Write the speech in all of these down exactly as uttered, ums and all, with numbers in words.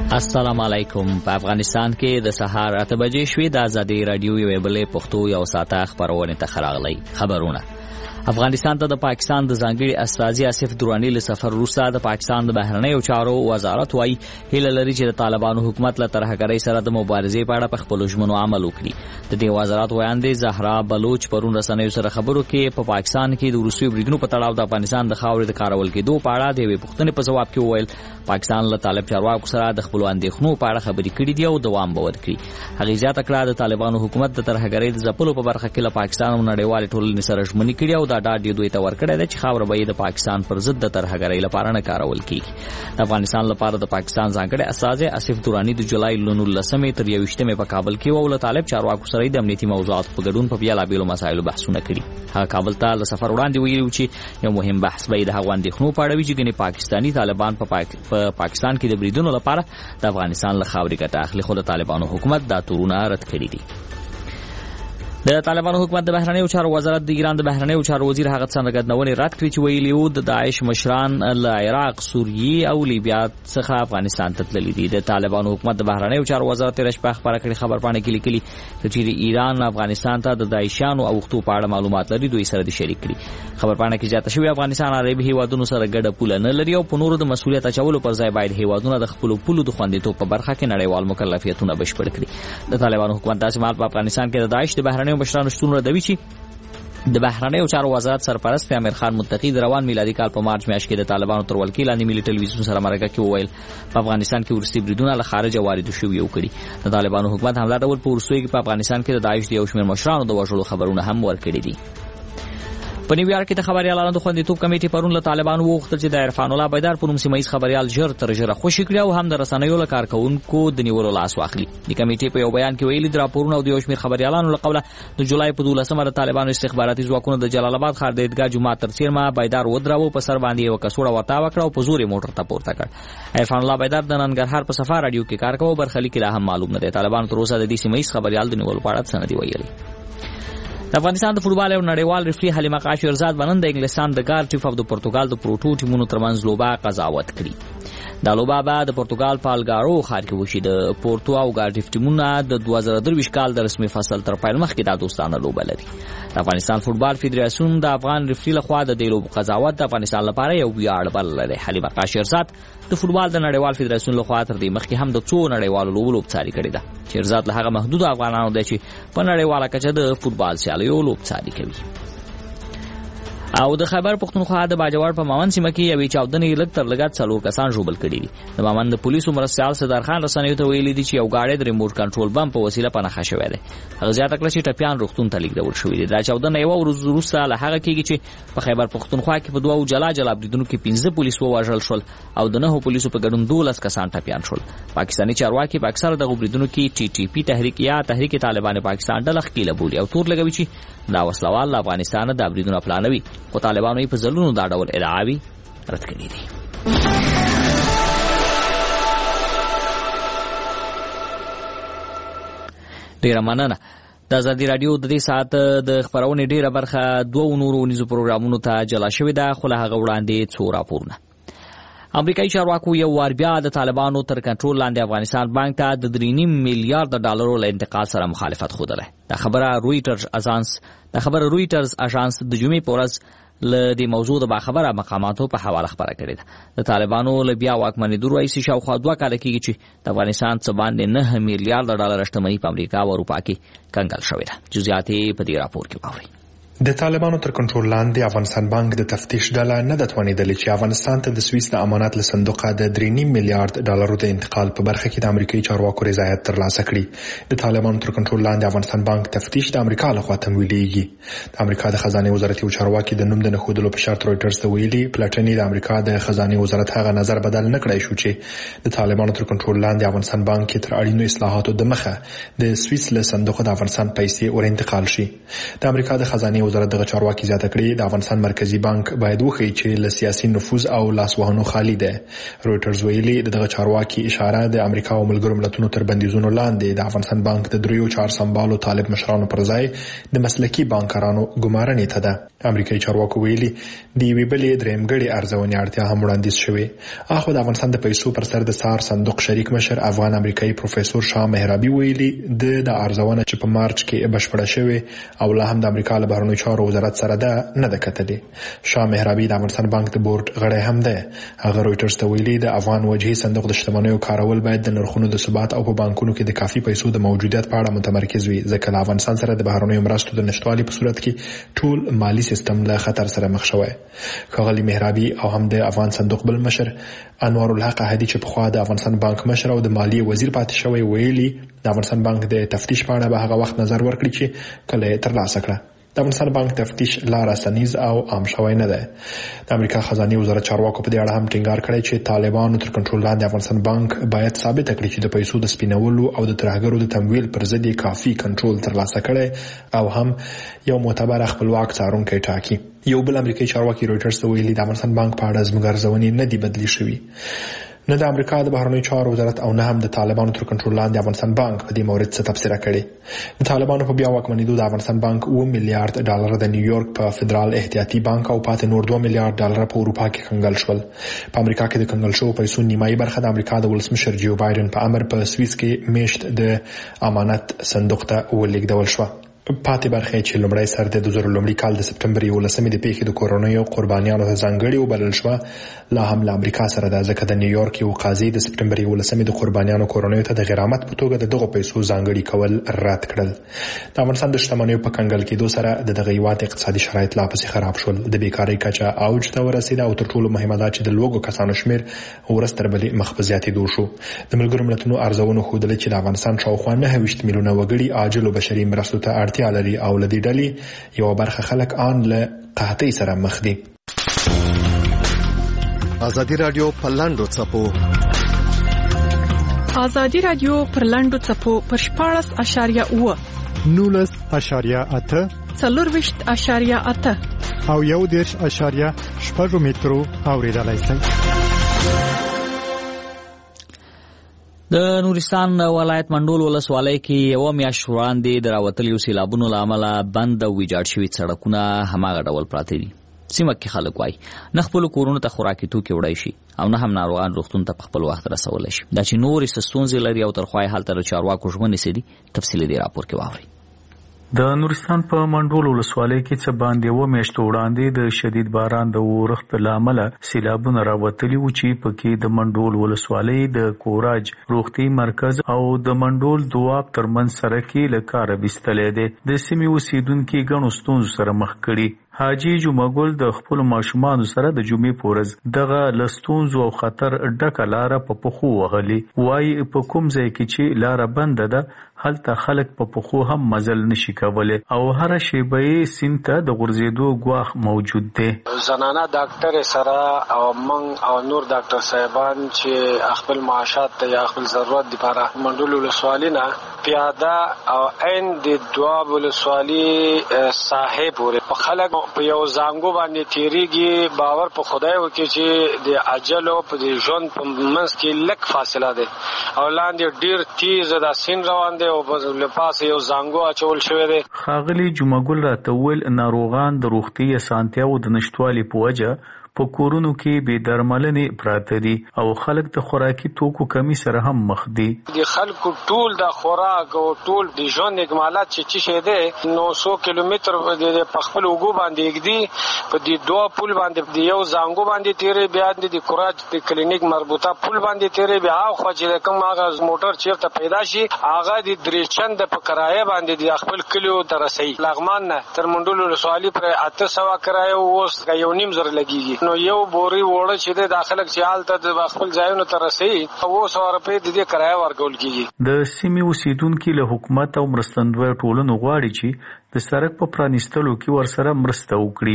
السلام علیکم. په افغانستان کې د سهار اته بجې شوې د ازادي رادیو یو بلې پښتو یو ساعته خبرونه ته خراغلي. خبرونه افغانستان ته د پاکستان د ځانګړي استازي آصف درانی له سفر وروسته د پاکستان د بهرنیو چارو وزارت وايي هیله لري چې د طالبانو حکومت له ترهګرۍ سره د مبارزې په اړه په خپلو ژمنو عمل وکړي. د دې وزارت ویاندې زهرا بلوچ پرون رسنیو سره خبرو کې په پا پاکستان کې د روسي بریدونو په تړاو د افغانستان د خاورې د کارول کېدو په اړه د یوې پوښتنې په جواب کې وویل پاکستان له طالب چارواکو سره د خپلو اندېښنو په اړه خبرې کړې دي او دوام به ورکړي. هغې زیاته کړه د طالبانو حکومت د ترهګرۍ د ځپلو په برخه کې له پاکستان او نړیوالې ټولنې سره ژمنې کړي او دا ډاډ یې دوی ته ورکړی دی چې خاوره به د پاکستان پر ضد د ترهګرۍ لپاره نه کارول کېږي. د افغانستان لپاره د پاکستان ځانګړی استازی آصف درانی د جولای له نولسمې تر یوویشتمې په کابل کې و او له طالب چارواکو سره د امنیتي موضوعاتو په ګډون په بېلابېلو مسایلو بحثونه کړي. هغه کابل ته له سفر وړاندې ویلي چې یو مهم بحث به د هغو اندېښنو په اړه وي چې ګنې پاکستاني طالبان په پاک... پاکستان کې د بریدونو لپاره د افغانستان له خاورې ګټه اخلي، خو د طالبانو حکومت دا تورونه رد کړي دي. د طالبانو حکومت د بهرنیو چارو وزارت د ایران د بهرنیو چارو وزیر هغه څرګندونې رد کړې چې ویلي وو د داعش مشران له عراق، سوریې او لیبیا څخه افغانستان ته تللي دي. د طالبانو حکومت د بهرنیو چارو وزارت تېره شپه خبره کړې خبرپاڼه کې لیکلي چې ایران افغانستان ته د داعشیانو اوښتو په اړه معلومات لري، دوی سره دې شریک کړي. خبرپاڼه کې زیاته شوې افغانستان عربي هیوادونو سره ګډه پوله نه لري او په نورو د مسؤلیت اچولو پر ځای باید هیوادونه د خپلو پولو د خوندیتوب په برخه کې نړیوال مکلفیتونه بشپړ کړي. د طالبانو حکومت داسې مهال په افغانستان کې د داعش د بهرنیو مشرانو شتون ردوي چې د بهرنیو چارو وزارت سرپرست امیر خان متقی د روان میلادي کال په مارچ میاشت کې د طالبانو تر ولکې لاندې ملي ټلویزیون سره مرکه کې وویل په افغانستان کې وروستي بریدونه له خارجه وارد شوي او کړي. د طالبانو حکومت همدا ډول په وروستیو کې په افغانستان کې د داعش د یو شمېر مشرانو د وژلو خبرونه هم ورکړي دي. په نیویارک کې د خبریالانو د خوندیتوب کمیټې پرون له طالبانو وغوښتل چې د عرفان الله بیدار په نوم سیمه ییز خبریال ژر تر ژره خوشي کړي او هم د رسنیو له کارکوونکو د نیولو لاس واخلي. د کمیټې په یو بیان کې ویلي د راپورونو او د یو شمېر خبریالانو له قوله د جولای په دولسمه د طالبانو استخباراتي ځواکونو د جلال آباد ښار د عیدګاه جومات تر څیرمه بیدار ودراوه، په سر باندې یوه کڅوړه ورتاو کړه او په زور یې موټر ته پورته کړ. عرفان الله بیدار د ننګرهار په صفا راډیو کې کار کوي، برخلیک لا هم معلوم نه دی. طالبانو تر اوسه د دې سیمه ییز خبریال د نیولو په اړه څه نه دي ویلي. د افغانستان د فوټبال او نړیوال ریفري حلیمه قاشرزاد بنن د انګلستان د ګار ټیف اف د پرتګال د پروټو ټیمونو ترمنځ لوبه قضاوت کړي. دا لوبه به د پرتګال په الګارو ښار کې وشي. د پورتو او ګار ټیف ټیمونه د دوه زره درویشت کال د رسمي فصل تر پیل مخکې دا دوستانه لوبه لري. د افغانستان فوټبال فدراسیون د افغان ریفري لخوا د دې لوبو قضاوت د افغانستان لپاره یو ویاړ بللی دی. حلیمه قاشرزاد د فوټبال د نړیوال فدراسیون لخوا تر دې مخکې هم د څو نړیوالو لوبو لوبڅاري کړې ده. شیرزاد له هغه محدود افغانانو دی چې په نړیواله کچه د فوټبال سیالیو لوبڅاري کوي. او د خیبر پختونخوا د باجوړ په مامن سیمه کې یوې چاودنې لږ تر لږه څلور کسان ژوبل کړي دي. د مامن د پولیسو مرستیال صدر خان رسنیو ته ویلي دي چې یو گاډی د ریموټ کنټرول بم په وسیله په نښه شوی دی. هغه زیاته کړه چې ټپیان روغتون ته لیږدول شوي دي. دا چاودنه یوه ورځ وروسته له هغه کېږي چې په خیبر پختونخوا کې په دوو جلا جلا بریدونو کې پنځه پولیس ووژل شول او د نهو پولیسو په ګډون دولس کسان ټپیان شول. پاکستاني چارواکي په اکثره دغو بریدونو کې ټي ټي پي تحریک یا تحریک طالبان پاکستان ډله ښکیله بولي او تور لګوي چې دا وسلوال له افغانستانه دا بریدونه پلانوي، خو طالبانو یې په ځلونو دا ډول ادعاوې رد کړي دي. ډیره مننه. د ازادي راډیو د دې ساعت د خبرونې ډیره برخه دوو نورو ونیزو پروګرامونو ته جلا شوې ده، خو له هغه وړاندې څو راپورونه. امریکایي چارواکو یو وار بیا د طالبانو تر کنټرول لاندې افغانستان بانک ته د درې نیم میلیارډ ډالرو له انتقال سره مخالفت ښودلی. دا خبره رویټرز اژانس دا خبره رویټرز اژانس د جمعې په ورځ له دې موضوع د باخبره مقاماتو په حواله خبره کړې ده. د طالبانو له بیا واکمنېدو راهیسې شاوخوا دوه کاله کېږي چې د افغانستان څه باندې نه میلیارډ ډالر شتمني په امریکا او اروپا کې کنګل شوې ده. جزئیات یې په دې راپور کې واورئ. د طالبانو تر کنټرول لاندې افغانستان بانک د تفتیش ډله نه د توانیدلې چې افغانستان ته د سویس د امانات له صندوقه د درې نیم میلیارډ ډالرو د انتقال په برخه کې د امریکایي چارواکو رضایت ترلاسه کړي. د طالبانو تر کنټرول لاندې افغانستان بانک تفتیش د امریکا لخوا تمویلېږي. د امریکا د خزانه وزارت یو چارواکي د نوم د نښودلو په شرط رویټرز ته ویلي پلاټني د امریکا د خزانه وزارت هغه نظر بدل نه کړی شو چې د طالبانو تر کنټرول لاندې افغانستان بانک کې تر اړینو اصلاحاتو د مخه د سویس له صندوق د افغانستان پیسې ور انتقال شي. د امریکا د خزانه وزارت دغه چارواکي زیاته کړې د افغانستان مرکزی بانک باید وښیي چې له سیاسي نفوذ او لاسوهنو خالی ده. رويټرز ویلي دغه چارواکي اشاره د امریکا او ملګرو ملتونو تر بندیزونو لاندې د افغانستان بانک د دریو چار سمبالو طالب مشرانو پر ځای د مسلکي بانکرانو ګمارنې ته ده. امریکایي چارواکو ویلي د یوې بلې درېمګړې ارزونې اړتیا هم وړاندیز شوې. اخو د افغانستان د پیسو پر سر د سار صندوق شریک مشر افغان امریکایي پروفیسور شاه مهرابي ویلي د د ارزونه چې په مارچ کې بشپړه شوې او لا هم د امریکا له بهرنیو چارو وزارت سره ده نه ده کتلې. شاه مهرابي د افغانستان بانک د بورډ غړی هم ده. هغه رويټرز ته ویلي د افغان وجهي صندوق د شتمنیو کارول باید د نرخونو د ثبات او په بانکونو کې د کافي پیسو د موجودیت په اړه متمرکز وي، ځکه له افغانستان سره د بهرنیو مرستو د نشټوالي په صورت کې ټول مالی سیستم له خطر سره مخ شوی. ښاغلي مهرابي او هم د افغان صندوق بل مشر انوار الحق احدي چې پخوا د افغانستان بانک مشر او د مالیې وزیر پاتې شوی ویلي د افغانستان بانک د تفتیش په اړه به هغه وخت نظر ورکړي چې کله یې ترلاسه کړه. د افغانستان بانک تفتیش لا رسنیز او عام شوی نه ده. د امریکا خزانه وزارت چارواکو په دې اړه هم ټینګار کړی چې طالبانو تر کنټرول لاندې افغانستان بانک باید ثابت کړي چې د پیسو د سپینولو او د ترهګرو د تمویل پر ضد کافي کنټرول ترلاسه کړي او هم یو معتبر خپلواک څارونکی ټاکي. یو بل امریکایي چارواکي رويټرز ته ویلي د افغانستان بانک په اړه زموږ ارزونې نه دي بدلی شوي. نه د امریکا د بهرنیو چارو وزارت او نه هم د طالبانو تر کنټرول لاندې افغانستان بانک په دې مورد څه تبصره کړې. د طالبانو په بیا واکمنېدو د افغانستان بانک اوه میلیارډ ډالر د نیویورک په فدرال احتیاطي بانک او پاتې نور دوه میلیارډ ډالر په اروپا کې کنګل شول. په امریکا کې د کنګل شوو پیسو نیمایي برخه د امریکا د ولسمشر جو بایدن په امر په سویس کې میشت د امانت صندوق ته ولېږدول شوه. پاتې برخه چې لومړی سر د دوه زره لومړي کال د سپټمبر یولسمې د پیښې د کورونیو قربانیانو ته ځانګړي وبلل شوه، لا هم له امریکا سره ده، ځکه د نیویورک یو قاضي د سپټمبر یولسمې د قربانیانو کورونیو ته د غرامت په توګه د دغو پیسو ځانګړي کول رد کړل. د افغانستان د شتمنیو په کنګل کېدو سره د دغه هیواد اقتصادي شرایط لا پسې خراب شول. د بیکارۍ کچه اوج ته ورسېده او تر ټولو مهمه دا چې د لوږو کسانو شمېر ورځ تر بلې مخ په زیاتېدو شو. د ملګرو ملتونو ارزونو ښودلې چې د افغانستان شاوخوا نهه ویشت میلیونه وګړي عاجلو بشري مرستو ته اړتیا لري او له ډلې یو برخه خلک آن له قحطۍ سره مخ دي. ازادي رادیو په لاندو څپو ازادي رادیو پر لاندو څپو پر شپاړس اشاریه اوه نولس اشاریه اته څلورویشت اشاریه اته او یو دېرش اشاریه شپږ مترو اوریدلای شئ. د نورستان ولایت منډول ولسوالۍ کې یو میاشت وړاندې د راوتلیو سیلابونو له امله بند او ویجاړ شوي سړکونه هماغه ډول پراته دي. سیمه کې خلک وایي نه خپلو کورونو ته خوراکي توکي وړی شي او نه هم ناروغان روغتون ته په خپل وخت رسولی شي. دا چې نورې څه ستونزې لري او تر خوا یې هلته د چارواکو ژمنې څه دي، تفصیلي دې راپور کې واورئ. د نورستان په منډول ولسوالۍ کې څه باندې و میاشتو وړاندې د شدید باران د اورښت له امله سیلابونه راوتلي وو چې پکې د منډول ولسوالۍ د کوراج روغتي مرکز او د منډول دواب ترمنځ سړک کې له کاره ویستلی دی. د سیمې اوسیدونکي ګڼو ستونزو سره مخ کړي. حاجی جمعګل د خپل ماشومانو سره د جمعې په ورځ دغه له ستونزو او خطر ډکه لاره په پښو وهلي. وایي په کوم ځای کې چې لاره بنده ده هلته خلک په پښو هم مزل نشي کولی او هره شیبه یې سیند ته د غورځېدو ګواښ موجود دی. زنانه ډاکټر سره او من او نور ډاکټر صاحبان چې خپل معاشات ته یا خپل ضرورت لپاره منډول ولسوالۍ نه پیاده او عین د دواب ولسوالۍ ساحې پورې خلک په یو زانګو باندې تیریږي. باور په خدای وکړي چې د اجل او په ژوند په منځ کې لږ فاصله ده او لاندې ډیر تیز د سین روان دی او په لپاس یو زانګو اچول شوی دی. ښاغلي جمعګل راته وویل ناروغان د روغتي اسانتیاو د نشتوالي په وجه په کورونو کې بې درملنې پراته دي او خلک د خوراکي توکو کمی سره هم مخ دي. د خلکو ټول د خوراک او ټول د ژوند اکمالات چې چې شه دي نو سو کیلومتر د خپل وګو باندې کېږي. په دې دوه پل باندې د یو زانګو باندې تیرې بیا د کوراج د کلینیک مربوطه پل باندې تیرې بیا خو چې کوم هغه موټر چیرته پیدا شي هغه د درې چند په کرایه باندې د خپل کلیو ترسي. لغمان نه تر منډول ولسوالۍ پر اته سوه کرایه اوس یو نیم زر لګیږي. نو یو بوري وړه چې د داخلك چې حالت د خپل ځایونو ته رسي او سو روپے د دې کرایه ورکول کیږي. د سیمې اوسیدونکو له حکومت او مرستندوی ټولنو غواړي چې د سړک په پرانیستلو کې ورسره مرسته وکړي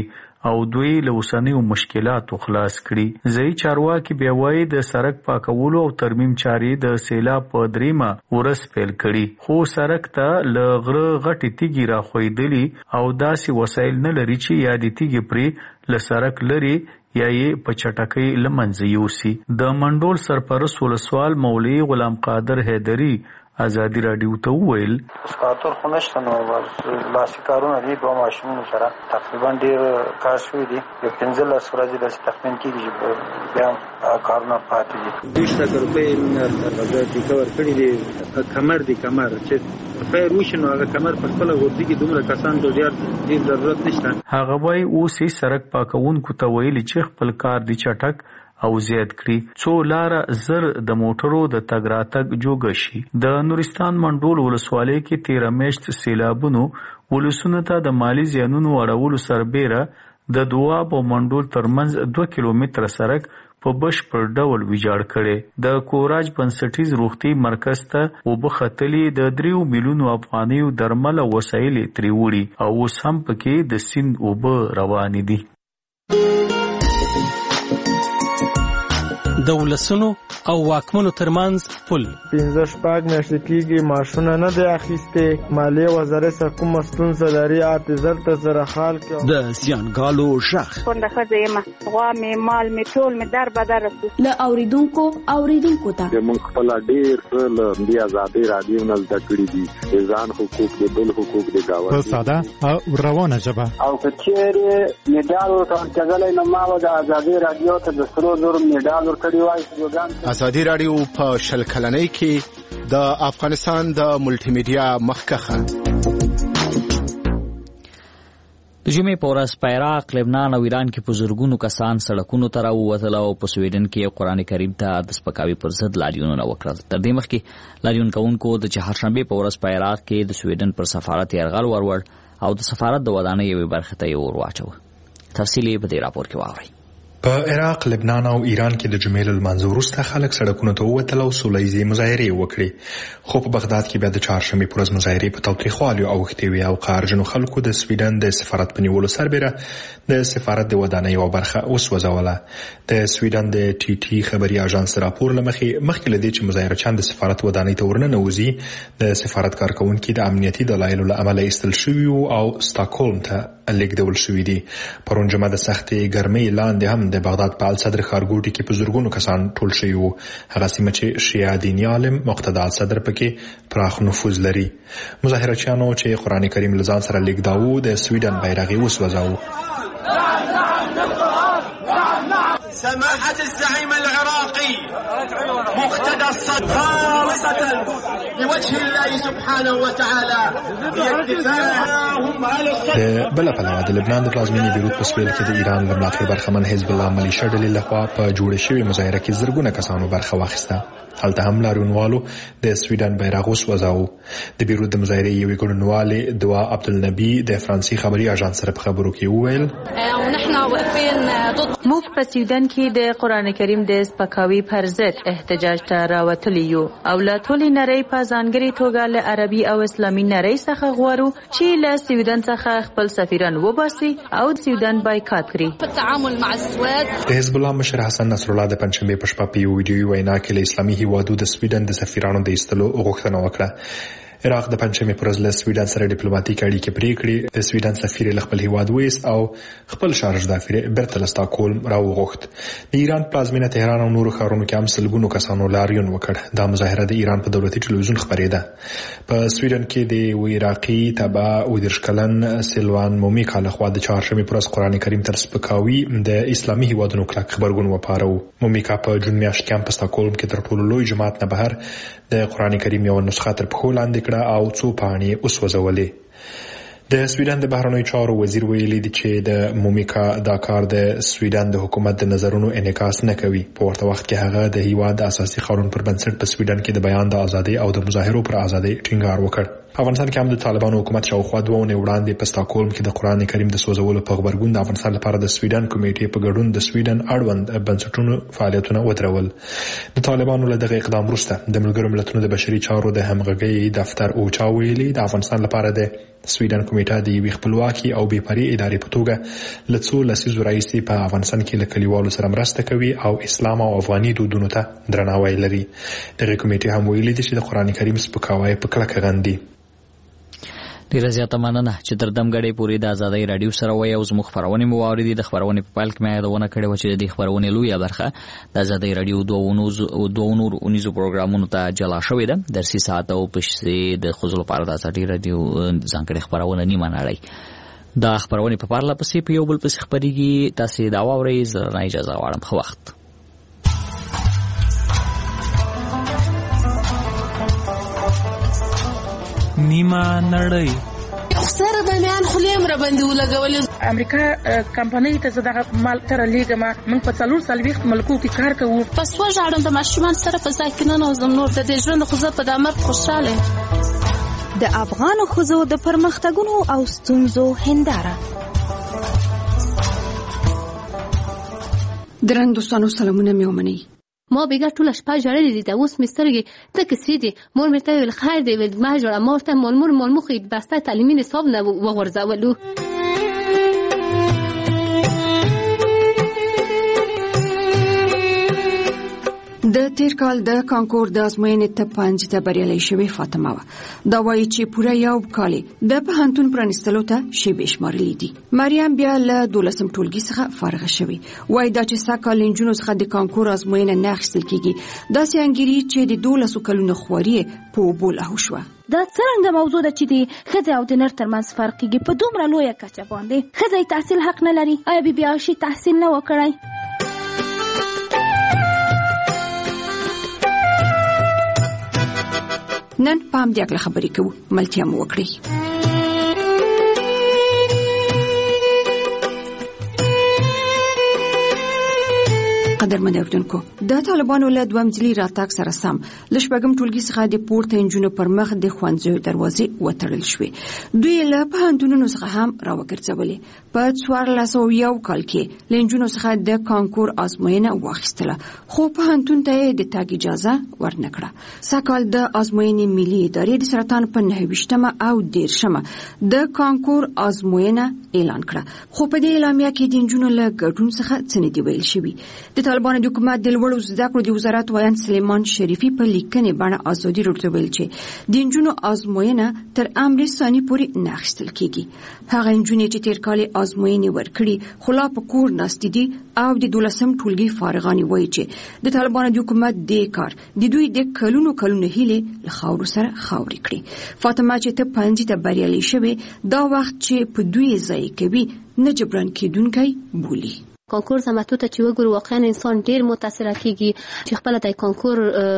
او دوی له اوسنیو مشکلاتو خلاص کړي. ځایي چارواکي بیا وایي د سړک پاکولو او ترمیم چارې د سیلاب په دریمه ورځ پیل کړي، خو سړک ته له غره غټې تیږې راښویدلي او داسې وسایل نه لري چې یا د تیږې پرې له سړک لرې یا یې په چټکۍ له منځه یوسي. د منډول سرپرست ولسوال مولوي غلام قادر حیدري ازادي راډیو ته وویل سکاتور خو نشته نو لاسي کارونه دي، دوه ماشینونو سره تقریبا ډېر کار شوي دي. یو پنځلس ورځې داسې تخمین کېږي چې بیا کارونه پاتې دي. دېرش لکه روپۍ موږ ټیکه ورکړي دي. کمر دي کمر چې خیر وشي نو هغه کمر په خپله غورځېږي، دومره کسان ته ډېر ضرورت نشته. هغه وایي اوس یې سړک پاکوونکو ته ویلي چې خپل کار دي چټک او زیات کړي څو لاره زر د موټرو د تګ راتګ جوګه شي. د نورستان منډول ولسوالۍ کې تیره میاشت سیلابونو ولسونو ته د مالی زیانونو اړولو سربیره د دواب او منډول ترمنځ دوه کیلومتره سړک په بشپړ ډول ویجاړ کړي. د کوراج بنسټیز روغتي مرکز ته اوبه ختلې د دریو میلیونو افغانیو درمل او وسایل ترې وړي او اوس هم پکې د سیند اوبه روانې دي. د ولسونو او واکمنو ترمنځ پل پنځه شپږ میاشتې کېږي معاشونه نه دی اخیستې. مالیې وزارت څخه کومه ستونزه لري اته زر ته زره خال کې د زیانګالو شخ کونډه ښځه یم، غوا مې مال مې ټول مې در بدر رسو له اوریدونکو اوریدونکو ته موږ خپل ډېر څه له دې ازادۍ راډیو نه زده کړي دي، د ځان حقوق د بل حقوق د ګاونډي په ساده او روانه ژبه. او که چېرې مډال ورته ورکېدلی نو ما به د ازادۍ راډیو ته د سرو زرو مډال ورکړی وای. ازادي راډیو په شل کلنۍ کې د افغانستان د ملټي میډیا مخکخه د جمعې په ورځ په عراق، لبنان او ایران کې په زرګونو کسان سړکونو ته راووتل او په سویډن کې قرآن کریم ته د سپکاوي پر ضد لاریونونه وکړل. تر دې مخکې لاریون کوونکو د چهارشنبې په ورځ په عراق کې د سویډن پر سفارت یرغل وروړ او د سفارت د ودانۍ یوې برخې ته یې ور واچوه. تفصیل یې په دې راپور کې واورئ. په عراق، لبنان او ایران کې د جمعې له لمانځه وروسته خلک سړکونو ته ووتل او سوله ییزې مظاهرې وکړې، خو په بغداد کې بیا د چهارشنبې په ورځ مظاهرې په تاوتریخوالي اوښتې وې او قهرجنو خلکو د سویډن د سفارت په نیولو سربیره د سفارت د ودانۍ یوه برخه وسوځوله. د سویډن د ټي ټي خبري اژانس راپور له مخې مخکې له دې چې مظاهرچیان د سفارت ودانۍ ته ورننوځي، د سفارت کارکوونکي د امنیتي دلایلو له امله ایستل شوي او سټاکهولم ته لیږدول شوي دي. پرون جمعه د سختې ګرمۍ لاندې هم د بغداد په الصدر ښارګوټي کې په زرګونو کسان ټول شوي وو. هغه سیمه چې شیعه دیني عالم مقتدا الصدر پکې پراخ نفوذ لري. مظاهرچیانو چې قرآن کریم له ځان سره لیږداوه د سویډن بیرغ یې وسوځاوه. سماحة الزعيم العراقي مقتدى الصدر خالصة بوجه الله سبحانه وتعالى د بل پلوه د لبنان د پلازمینې بیروت په سویل کې د ایران له ملاتړ برخمن حزب الله ملیشه ډلې لخوا په جوړه شوې مظاهره کې زرګونه کسانو برخه واخیسته. هلته هم لاریونوالو د سویډن بیرغ وسوځاوه. د بیروت د مظاهرې یوې ګډونوالې دوا عبدالنبي د فرانسې خبري اژانس سره په خبرو کې وویل موږ په سویډن کې د قرآن کریم د سپکاوي پر ضد احتجاج ته راوتلي یو او له ټولې نړۍ په ځانګړې توګه له عربي او اسلامي نړۍ څخه غواړو چې له سویډن څخه خپل سفیران وباسي او سویډن بایکاټ کړي. په تعامل مع السواد د حزب الله مشر حسن نصر الله د پنځشنبې په شپه په یو ویډیوي وینا کې له اسلامي هیوادو د سویډن د سفیرانو د ایستلو غوښتنه وکړه. عراق د پنځمې پر ورځ له سویډن سره ډیپلوماټیک اړیکې پرې کړې. د سویډن سفیر له خپل هیواد ویست او خپل شارج دافیر بیرته له سټاکهولم راوغوښت. د ایران پلازمینه تهران او نورو ښارونو کې هم سلګونو کسانو لاریون وکړ. دا مظاهره د ایران په دولتي ټلویزیون خپرېده. په سویډن کې د یو عراقي تبع اوه دېرش کلن سیلوان مومیکا لخوا د چهارشنبې پر ورځ قرآن کریم تر سپکاوي د اسلامي هیوادونو کلک غبرګون وپاروه. مومیکا په جون میاشت کې هم په سټاکهولم کې تر ټولو لوی جماعت نه بهر د قرآن کریم یو نسخه تر پښو لاندې کړه او څو پاڼې وسوځولې. د سویډن د بهرنیو چارو وزیر ویلي دی چې د مومیکا دا کار د سویډن د حکومت د نظرونو انعکاس نه کوي. په ورته وخت کې هغه د هیواد د اساسي قانون پر بنسټ په سویډن کې د بیان د ازادۍ او د مظاهرو پر ازادۍ ټینګار وکړ. افغانستان کې هم د طالبانو حکومت شاوخوا دوه اونۍ وړاندې په ستاکهولم کې د قرآن کریم د سوځولو په غبرګون د افغانستان لپاره د سویډن کمیټې په ګډون د سویډن اړوند بنسټونو فعالیتونه ودرول. د طالبانو له دغه اقدام وروسته د ملګرو ملتونو د بشري چارو د همغږۍ دفتر اوچا ویلي د افغانستان لپاره د سویډن کمیټه د یوې خپلواکي او بې پرې ادارې په توګه له څو لسیزو راهیسې په افغانستان کې له کلیوالو سره مرسته کوي او اسلام او افغاني دودونو ته درناوی لري. دغه کمیټې هم ویلي دي چې د قرآن کریم سپکاوی په کلکه غندي. ډیره زیاته مننه چې تر دمګړې پورې د آزادۍ رادیو سره وای او زموږ خبرونه مو واوریدي. د خبرونه په پال کې مې یادونه کړې و چې د خبرونه لویه برخه د آزادۍ رادیو دوه نور اونیزو پروګرامونو ته جلا شوې ده. درسي ساعت او پښې د خپل لپاره د آزادۍ رادیو ځانګړي خبرونه نیمه نړۍ دا خبرونه په پارله پسې په یو بل پسې خبريږي. تاسو دا واورئ زه نه اجازه غواړم. خو وخت نیمه نړۍ سره د میان خلیم را باندې ولګولې. امریکا کمپنۍ ته زداغه مال تر لیګما موږ په څلور سالويخت ملکو کې کار کوو. پس وژاړم د ماشومان سره په ځای کې نه نوزم نور د دې ژوند خو زه په دامر خوشاله. د افغان خزو د پرمختګونو او ستونزو هنداره. درن دوستانو سلامونه مې ومنئ. ما بگه طول شپه جړلې دي د اوس مسترګي تک سې دي مور مې ته ویل خیر دی ول ما جوړه مورته مول مور مول مخې بسته تعلیمي نصاب نه وغورځولو. د تیر کال د کانکور د ازموینې ته پنځه ته بریالۍ شوې فاطمه و. دا وایي چې پوره یو کال د پوهنتون پرانیستلو ته شیبې شمارلې دي. مریم بیا له دولسم ټولګي څخه فارغه شوې. وایي دا چې سږ کال نجونو څخه د کانکور ازموینه نه اخیستل کیږي داسې انګیري چې د دولسو کلونو خواري په اوبو لاهو شوه. دا څرنګه موضوع ده چې د ښځې او د نر ترمنځ فرق کیږي په دومره لویه کچه باندې. ښځې تحصیل حق نه لري. آیا بي بي عایشې تحصیل نه وکړی؟ نن پام دې اکله خبرې کوو. ملتیا مو وکړئ. قدرمن اوریدونکو د طالبانو له دوه منځلي راتګ سره سم له شپږم ټولګي څخه د پورته انجونو پر مخ د ښوونځیو دروازې وتړل شوې. دوی له پوهنتونونو څخه هم راوګرځولې. په څوارلس سوه یو کال کې له انجونو څخه د کانکور ازموینه واخیستله خو پوهنتون ته یې د تګ اجازه ورنه کړه. سږکال د ازموینې ملي ادارې د سرطان په نهه ویشتمه او دېرشمه د کانکور ازموینه اعلان کړه. خو په دې اعلامیه کې د انجونو له ګډون څخه څه نه دي ویل شوي. د طالبانو د حکومت د لوړو زده کړو د وزارت وایي سلیمان شریفي په لیکنې باندې ازادي راډیو ویل چې د انجونو ازموینه تر امر ثاني پورې نه اخیستل کیږي. هغه انجونې چې تیر کال ازموینې ورکړي خو لا په کور ناست دي او د دولسم ټولګي فارغان وایي چې د طالبانو د حکومت د کار د دوی د کلونو کلونو هیله له خاورو سره خاوري کړي. فاطمه چې ته پنځه ته بریالۍ شوې دا وخت چې په دوی ځای کوي نه جبران کېدونکی بولي. کانکور زماتو ته چې وګورو واقعا انسان ډیر متاثر کیږي چې خپل د کانکور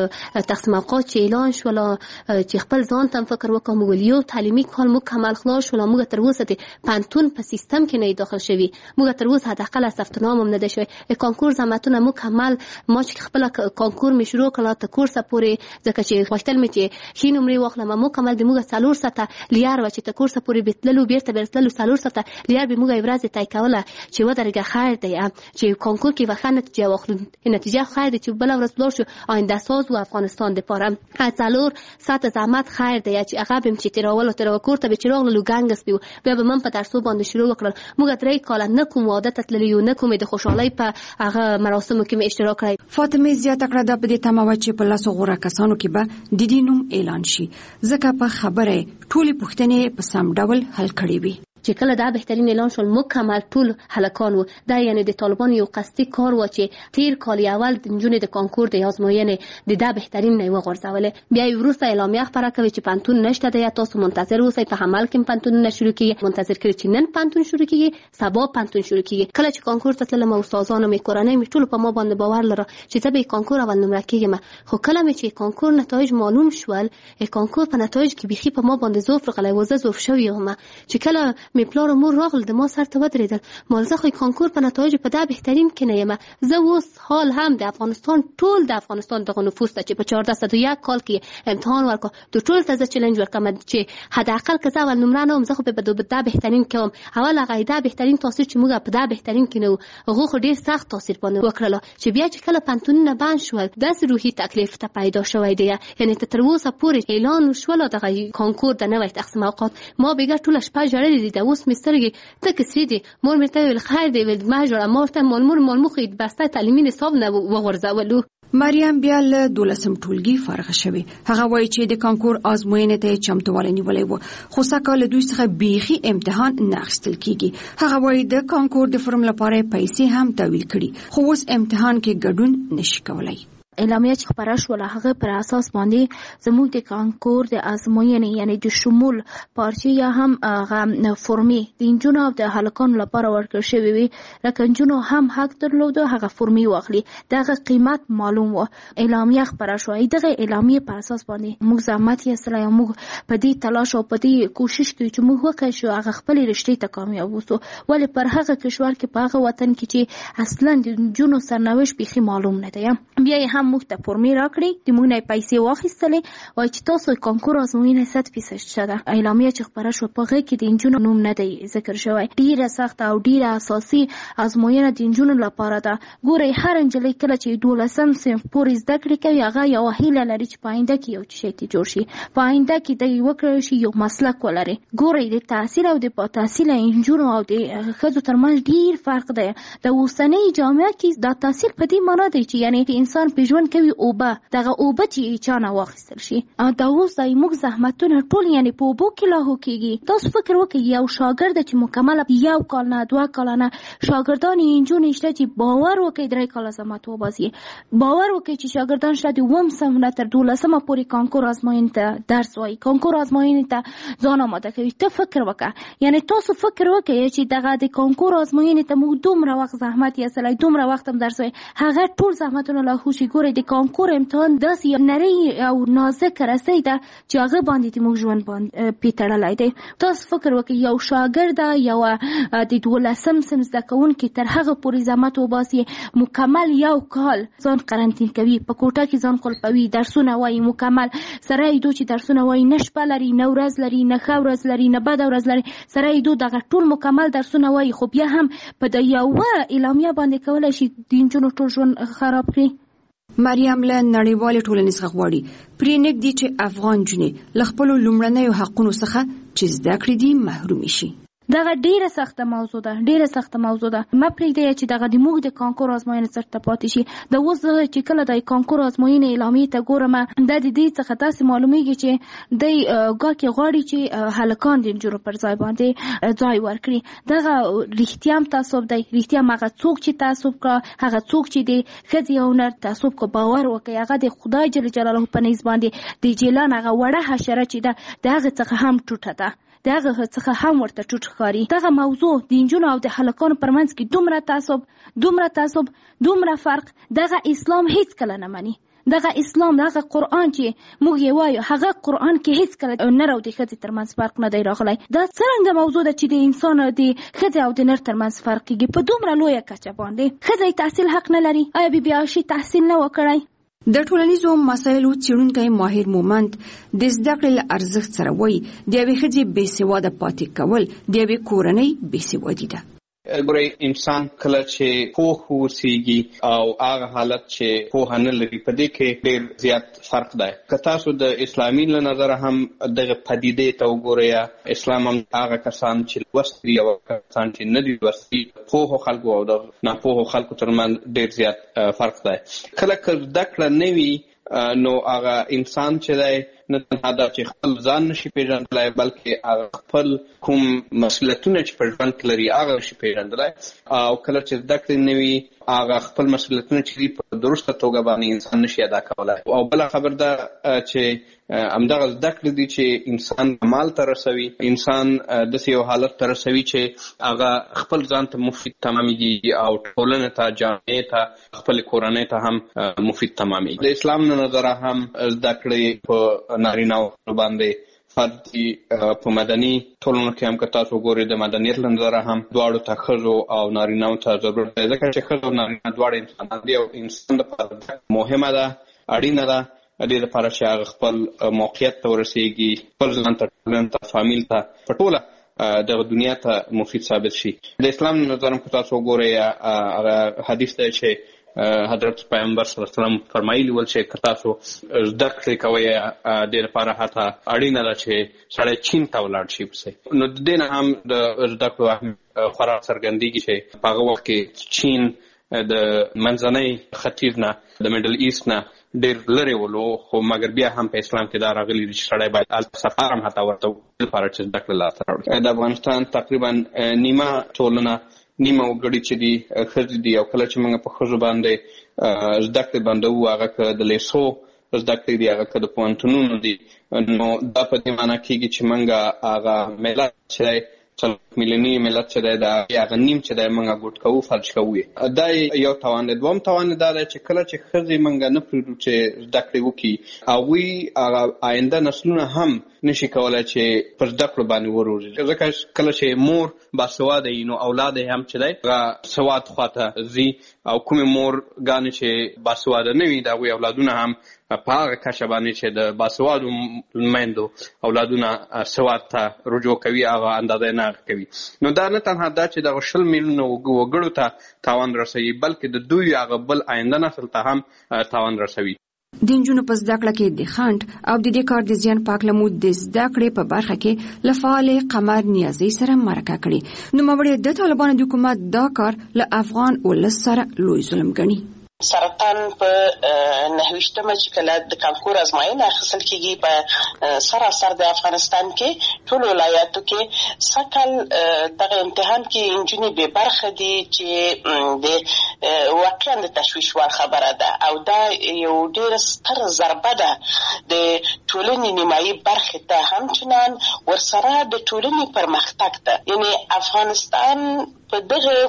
تقسیم اوقات چې اعلان شول چې خپل ځان ته فکر وکم ویلیو تعلیمي کال مکمل خلاص شول. موږ تر اوسه د پانتون په سیستم کې نه داخل شوی. موږ تر اوسه حداقل ثبت نام هم نه ده شوی. کانکور زماتونه مکمل ما چې خپل کانکور می شروع کړه ته کورس پورې ځکه چې خوشتل می چې شي نمرې واخلم مکمل د موږ څلور ساعته لیار و چې ته کورس پورې بیتللو بیرته بیرتللو څلور ساعته لیار به موږ ورځ تای کوله چې ودرګه خیر دی چې کانکور کې وخت نتیجه واخلو. نتیجه خیر دی چې بل ورځ بلور شو آینده ساز و افغانستان د پاره څلور ساعت زحمت خیر دی چې هغه بهم چې تیراول تر کور ته به چراغ لو ګنګس بیو بیا به من په درسو باندې شروع وکړل. موږ درې کال نه کوم عادت تللی یو نه کوم د خوشحالي په هغه مراسمو کې اشتراک کړی. فاطمه زیاته کړه د بده تمه چې په لاسو غوړه کسانو کې به د دینوم اعلان شي ځکه په خبره ټولي پوښتنې په سم ډول حل کړي وي. چې کله دا بهترین اعلان شول مکمل ټول هلکان وو. دا یعنی د طالبان یو قصدي کار و چې تیر کال اول د نجونې د کانکور د ازموینې د دا بهترین نه وغورځولې. بیا وروسته اعلامیه خبره کوي چې پانتون نشته دی تاسو منتظر اوسئ په عمل کې پانتون نه شروع کیږي. منتظر کړئ چې نن پانتون شروع کیږي سبا پانتون شروع کیږي. کله چې کانکور ته تلم او استادانو می کورنۍ می ټول په ما باندې باور لره چې زه به کانکور اول نمره کیږم. خو کله مې چې کانکور نتایج معلوم شول کانکور په نتایج کې بيخي په ما باندې زوف غلای وزه زوف شوی هم چې کله مې پلار او مور راغل د ما سر ته ودرېدل ما زه خو کانکور په نتایجو په دا بهترین کې نه یم زه اوس حال هم د افغانستان ټول د افغانستان دغه نفوس ته چې په چهارده سوه یک کال کې امتحان ورکړ د ټول ته زه چیلنج ورکړم چې حداقل که زه اول نمره نه وم زه خو په دا بهترین کې وم اول هغه دا بهترین تاثیر چې موږ په دا بهترین کې نه وو هغو خو ډېر سخت تاثیر باندې وکړله چې بیا چې کله پوهنتونونه بند شول داسې روحي تکلیف ته پیدا شوی دی یعنې ته تر اوسه پورې اعلان وشوله دغه کانکور د نوی تقسیم اوقات ما بېګا ټوله شپه ژړلې دي د اوس مې سترګې تکې سرې دي مور مې ته ویل خیر دی ویل مه ژړه ما ورته مالمور مالمو خو یې بسته تعلیمي نصاب نه وغورځولو مریم بیا له دولسم ټولګي فارغه شوې هغه وایي چې د کانکور ازموینې ته چمتووالی نیولی و خو سږ کال دوی څخه بیخي امتحان نه اخیستل کیږي هغه وایي د کانکور د فرم لپاره پیسې هم تحویل کړي خو اوس امتحان کې ګډون نشي کولی اعلامیه چې خپره شوله هغه پر اساس باندې زموږ د کانکور د ازموینې یعنی د شمول پارچې یا هم هغه فرمې د نجونو او د هلکانو لپاره ورکړل شوې وي لکه نجونو هم حق درلوده هغه فرمې واخلي دغه قیمت معلوم و اعلامیه خپره شوه دغه اعلامیه پر اساس باندې موږ زحمت یې سره موږ په دې تلاش او په دې کوشش کوي چې موږ وکړو چې هغه خپلې رشتې ته کامیاب اوسو ولې پر هغه کشور کې په هغه وطن کې چې اصلا د نجونو سرنوشت بیخي معلوم نه دی بیا یې هم موږ ته فرمې راکړې د موږ نه یې پیسې واخیستلې وایي چې تاسو کانکور ازموینه صد فیصد شده اعلامیه چې خپره شوه په هغې کې د نجونو نوم نه دی ذکر شوی ډېره سخته او ډېره اساسي ازموینه د نجونو لپاره ده ګورئ هر نجلۍ کله چې دولسم صنف پورې زده کړې کوي هغه یوه هیله لري چې په آینده کې یو شی ته جوړ شي په آینده کې دی وکړی شي یو مسلک ولري ګورئ د تحصیل او د با تحصیله نجونو او د ښځو ترمنځ ډېر فرق دی د اوسنۍ جامعه کې دا تحصیل په دې معنا دی چې یعنې انسان په ژوند کوي اوبه دغه اوبه چې چا نه واخیستل شي دا اوس دی موږ زحمتونه ټول یعنې په اوبو کې لاهو کېږي تاسو فکر وکړئ یو شاګرد چې مکمله یو کال نه دوه کاله نه شاګردان نجونې شته چې باور وکړئ درې کاله زحمت وباسي باور وکړئ چې شاګردان شته د اووم صنف نه تر دولسمه پورې کانکور ازموینې ته درس وایي کانکور ازموینې ته ځان آماده کوي ته فکر وکړه یعنې تاسو فکر وکړئ چې دغه د کانکور ازموینې ته موږ دومره وخت زحمت یې دومره وخت هم درس وایي هغه ټول زحمتونه لاهو شي ګورئ د کانکور امتحان داسې یو نری او نازک رسۍ ده چې هغه باندې موږ ژوند باندې پې تړلی دی تاسو فکر وکړئ یو شاګرده یوه د دولسم صنف زده کوونکي تر هغه پورې زحمت وباسي مکمل یو کال ځان قرنطین کوي په کوټه کې ځان قلفوي درسونه وایي مکمل سره یې دو چې درسونه وایي نه شپه لري نه ورځ لري نه ښه ورځ لري نه بده ورځ لري سره یې دو دغه ټول مکمل درسونه وایي خو بیا هم په د یوه اعلامیه باندې کولی شي د نجونو ټول ژوند خراب کړي مریم له نړیوالې ټولنې څخه غواړي پرې نږدې چې افغان نجونې له خپلو لومړنیو حقونو څخه چې زده کړې دي محرومې شي دغه ډیره سخته موضوع ده ډیره سخته موضوع ده ما پرېږدی چې دغه د موږ د کانکور ازموینې څخه پاتې شي د اوس چې کله د کانکور ازموینې اعلامیې ته ګورم دا د دې څخه تاسې معلومیږي چې دی ګاکې غواړي چې هلکان د نجونو پر ځای باندې ځای ورکړي دغه رښتیا هم تعصب دی رښتیا هم هغه څوک چې تعصب کړه هغه څوک چې د ښځې او نر تعصب کړه باور وکړي هغه د خدای جل جلاله په نیز باندې د جیلان هغه وړه حشره چې ده د هغه څخه هم ټوټه ده د هغه څخه هم ورته ټوټ ښکاري دغه موضوع د نجونو او د هلکانو پر منځ کې دومره تعصب دومره تعصب دومره فرق دغه اسلام هیڅکله نه مني دغه اسلام دغه قرآن چې موږ یې وایو هغه قرآن کې هیڅکله نر او د ښځې ترمنځ فرق نه دی راغلی دا څرنګه موضوع ده چې د انسان او د ښځې او د نر ترمنځ فرق کېږي په دومره لویه کچه باندې ښځه تحصیل حق نه لري آیا بیبي عایشې تحصیل نه و کړی د ټولنیزو مسایلو څېړونکی ماهر مومند د زده کړې له ارزښت سره وایي د یوې ښځې بېسواده پاتې کول د یوې کورنۍ بېسوادي ده ګورئ انسان کله چې پوه اوسېږي او هغه حالت چې پوهه نه لري په دې کې ډېر زیات فرق دی که تاسو د اسلامي له نظره هم دغه پدیدې ته وګورئ اسلام هم هغه کسان چې لوستي دي او کسان چې نه دي لوستي پوهو خلکو او د ناپوهو خلکو ترمنځ ډېر زیات فرق دی کله که زده کړه نه وي نو هغه انسان چې دی نه تنها دا چې خپل ځان نشي پیژندلی بلکې هغه خپل کوم مسؤلیتونه چې په ژوند کې لري هغه نشي پیژندلی او کله چې زده کړې نه وي هغه خپل مسؤلیتونه چې دي په درسته توګه باندې انسان نشي ادا کولی او بله خبر ده چې همدغه زده کړې دي چې انسان کمال ته رسوي انسان داسې یو حالت ته رسوي چې هغه خپل ځان ته مفید تمامېږي او ټولنې ته جامعې ته خپلې کورنۍ ته هم مفید تمامېږي د اسلام له نظره هم زده کړې په نارینه‌و باندې فردي په مدني ټولنو کې هم که تاسو ګورئ د مدنیت له نظره هم دواړو ته ښځو او نارینه‌و ته ضرورت دی، ځکه چې ښځه او نارینه دواړه انسانان دي او انسان لپاره مهمه ده، اړینه ده د دې لپاره چې هغه خپل موقعیت ته ورسېږي، خپل ځان ته، ټولنې ته، فامیل ته، په ټوله دغه دنیا ته مفید ثابت شي. د اسلام نظر که تاسو وګورئ هغه حدیث دی چې حضرت پیغمبر صلی الله علیه وسلم فرمایلي ول چې که تاسو زده کړې کوئ د دې لپاره حتی اړینه ده چې سړی چین ته ولاړ شي پسې. نو د دې نه هم د زده کړو اهمیت خورا څرګندېږي چې په هغه وخت کې چین د منځنۍ ختیځ نه، د میډل ایست نه ډېر لرې ولو، خو مګر بیا هم په اسلام کې دا راغلي دي چې سړی باید هلته سفر هم حتی ورته وکړي لپاره چې زده کړه لاسته راوړي. د افغانستان تقریبا نیمه ټولنه، نیمه وګړي چې دي ښځې دي، او کله چې موږ په ښځو باندې زده کړې بندوو، هغه که د لیسو زده کړې دي، هغه که د پوهنتونونو دي، نو دا په دې معنی کېږي چې موږ هغه ملت چې دی څلور میلیوني ملت چې دی د هغه نیم چې دی موږ ګوټ کوو، فلج کوو. دا یو تاوان دی. دوم تاوان دا دی چې کله چې ښځې موږ نه پرېږدو چې زده کړې وکړي، هغوی هغه آینده نسلونه هم نشي کولی چې پر زده کړو باندې وروزي، ځکه کله چې مور باسواده وي نو اولاد یې هم چې دی هغه سواد خواته ځي، او کومې مورګانې چې باسواده نه وي د هغوی اولادونه هم په هغه کچه باندې چې د باسوادو میندو اولادونه سواد ته رجوع کوي، هغه اندازه یې نه کوي. نو دا نه تنها دا چې دغه شل میلیونه وګړو ته تاوان رسوي، بلکې د دوی هغه بل آینده نسل ته هم تاوان رسوي. د نجونو په زده کړه کې د خنډ او د دې کار د زیان پاک لمود د زده کړې په برخه کې له فعال قمر نیازي سره مرکه کړې. نوموړې د طالبانو د حکومت دا کار له افغان ولس سره لوی ظلم ګڼي. سرطان په نهویشتمه چې کله د کانکور ازموینه اخیستل کېږي په سراسر د افغانستان کې ټول ولایاتو کې سکل دغه امتحان کې نجونې بې برخه دي چې د واقعا د تشویش وړ خبره ده، او دا یو ډېره ستره ضربه ده د ټولنې نیمایي برخې ته، همچنان ورسره د ټولنې پرمختګ ته. یعنې افغانستان په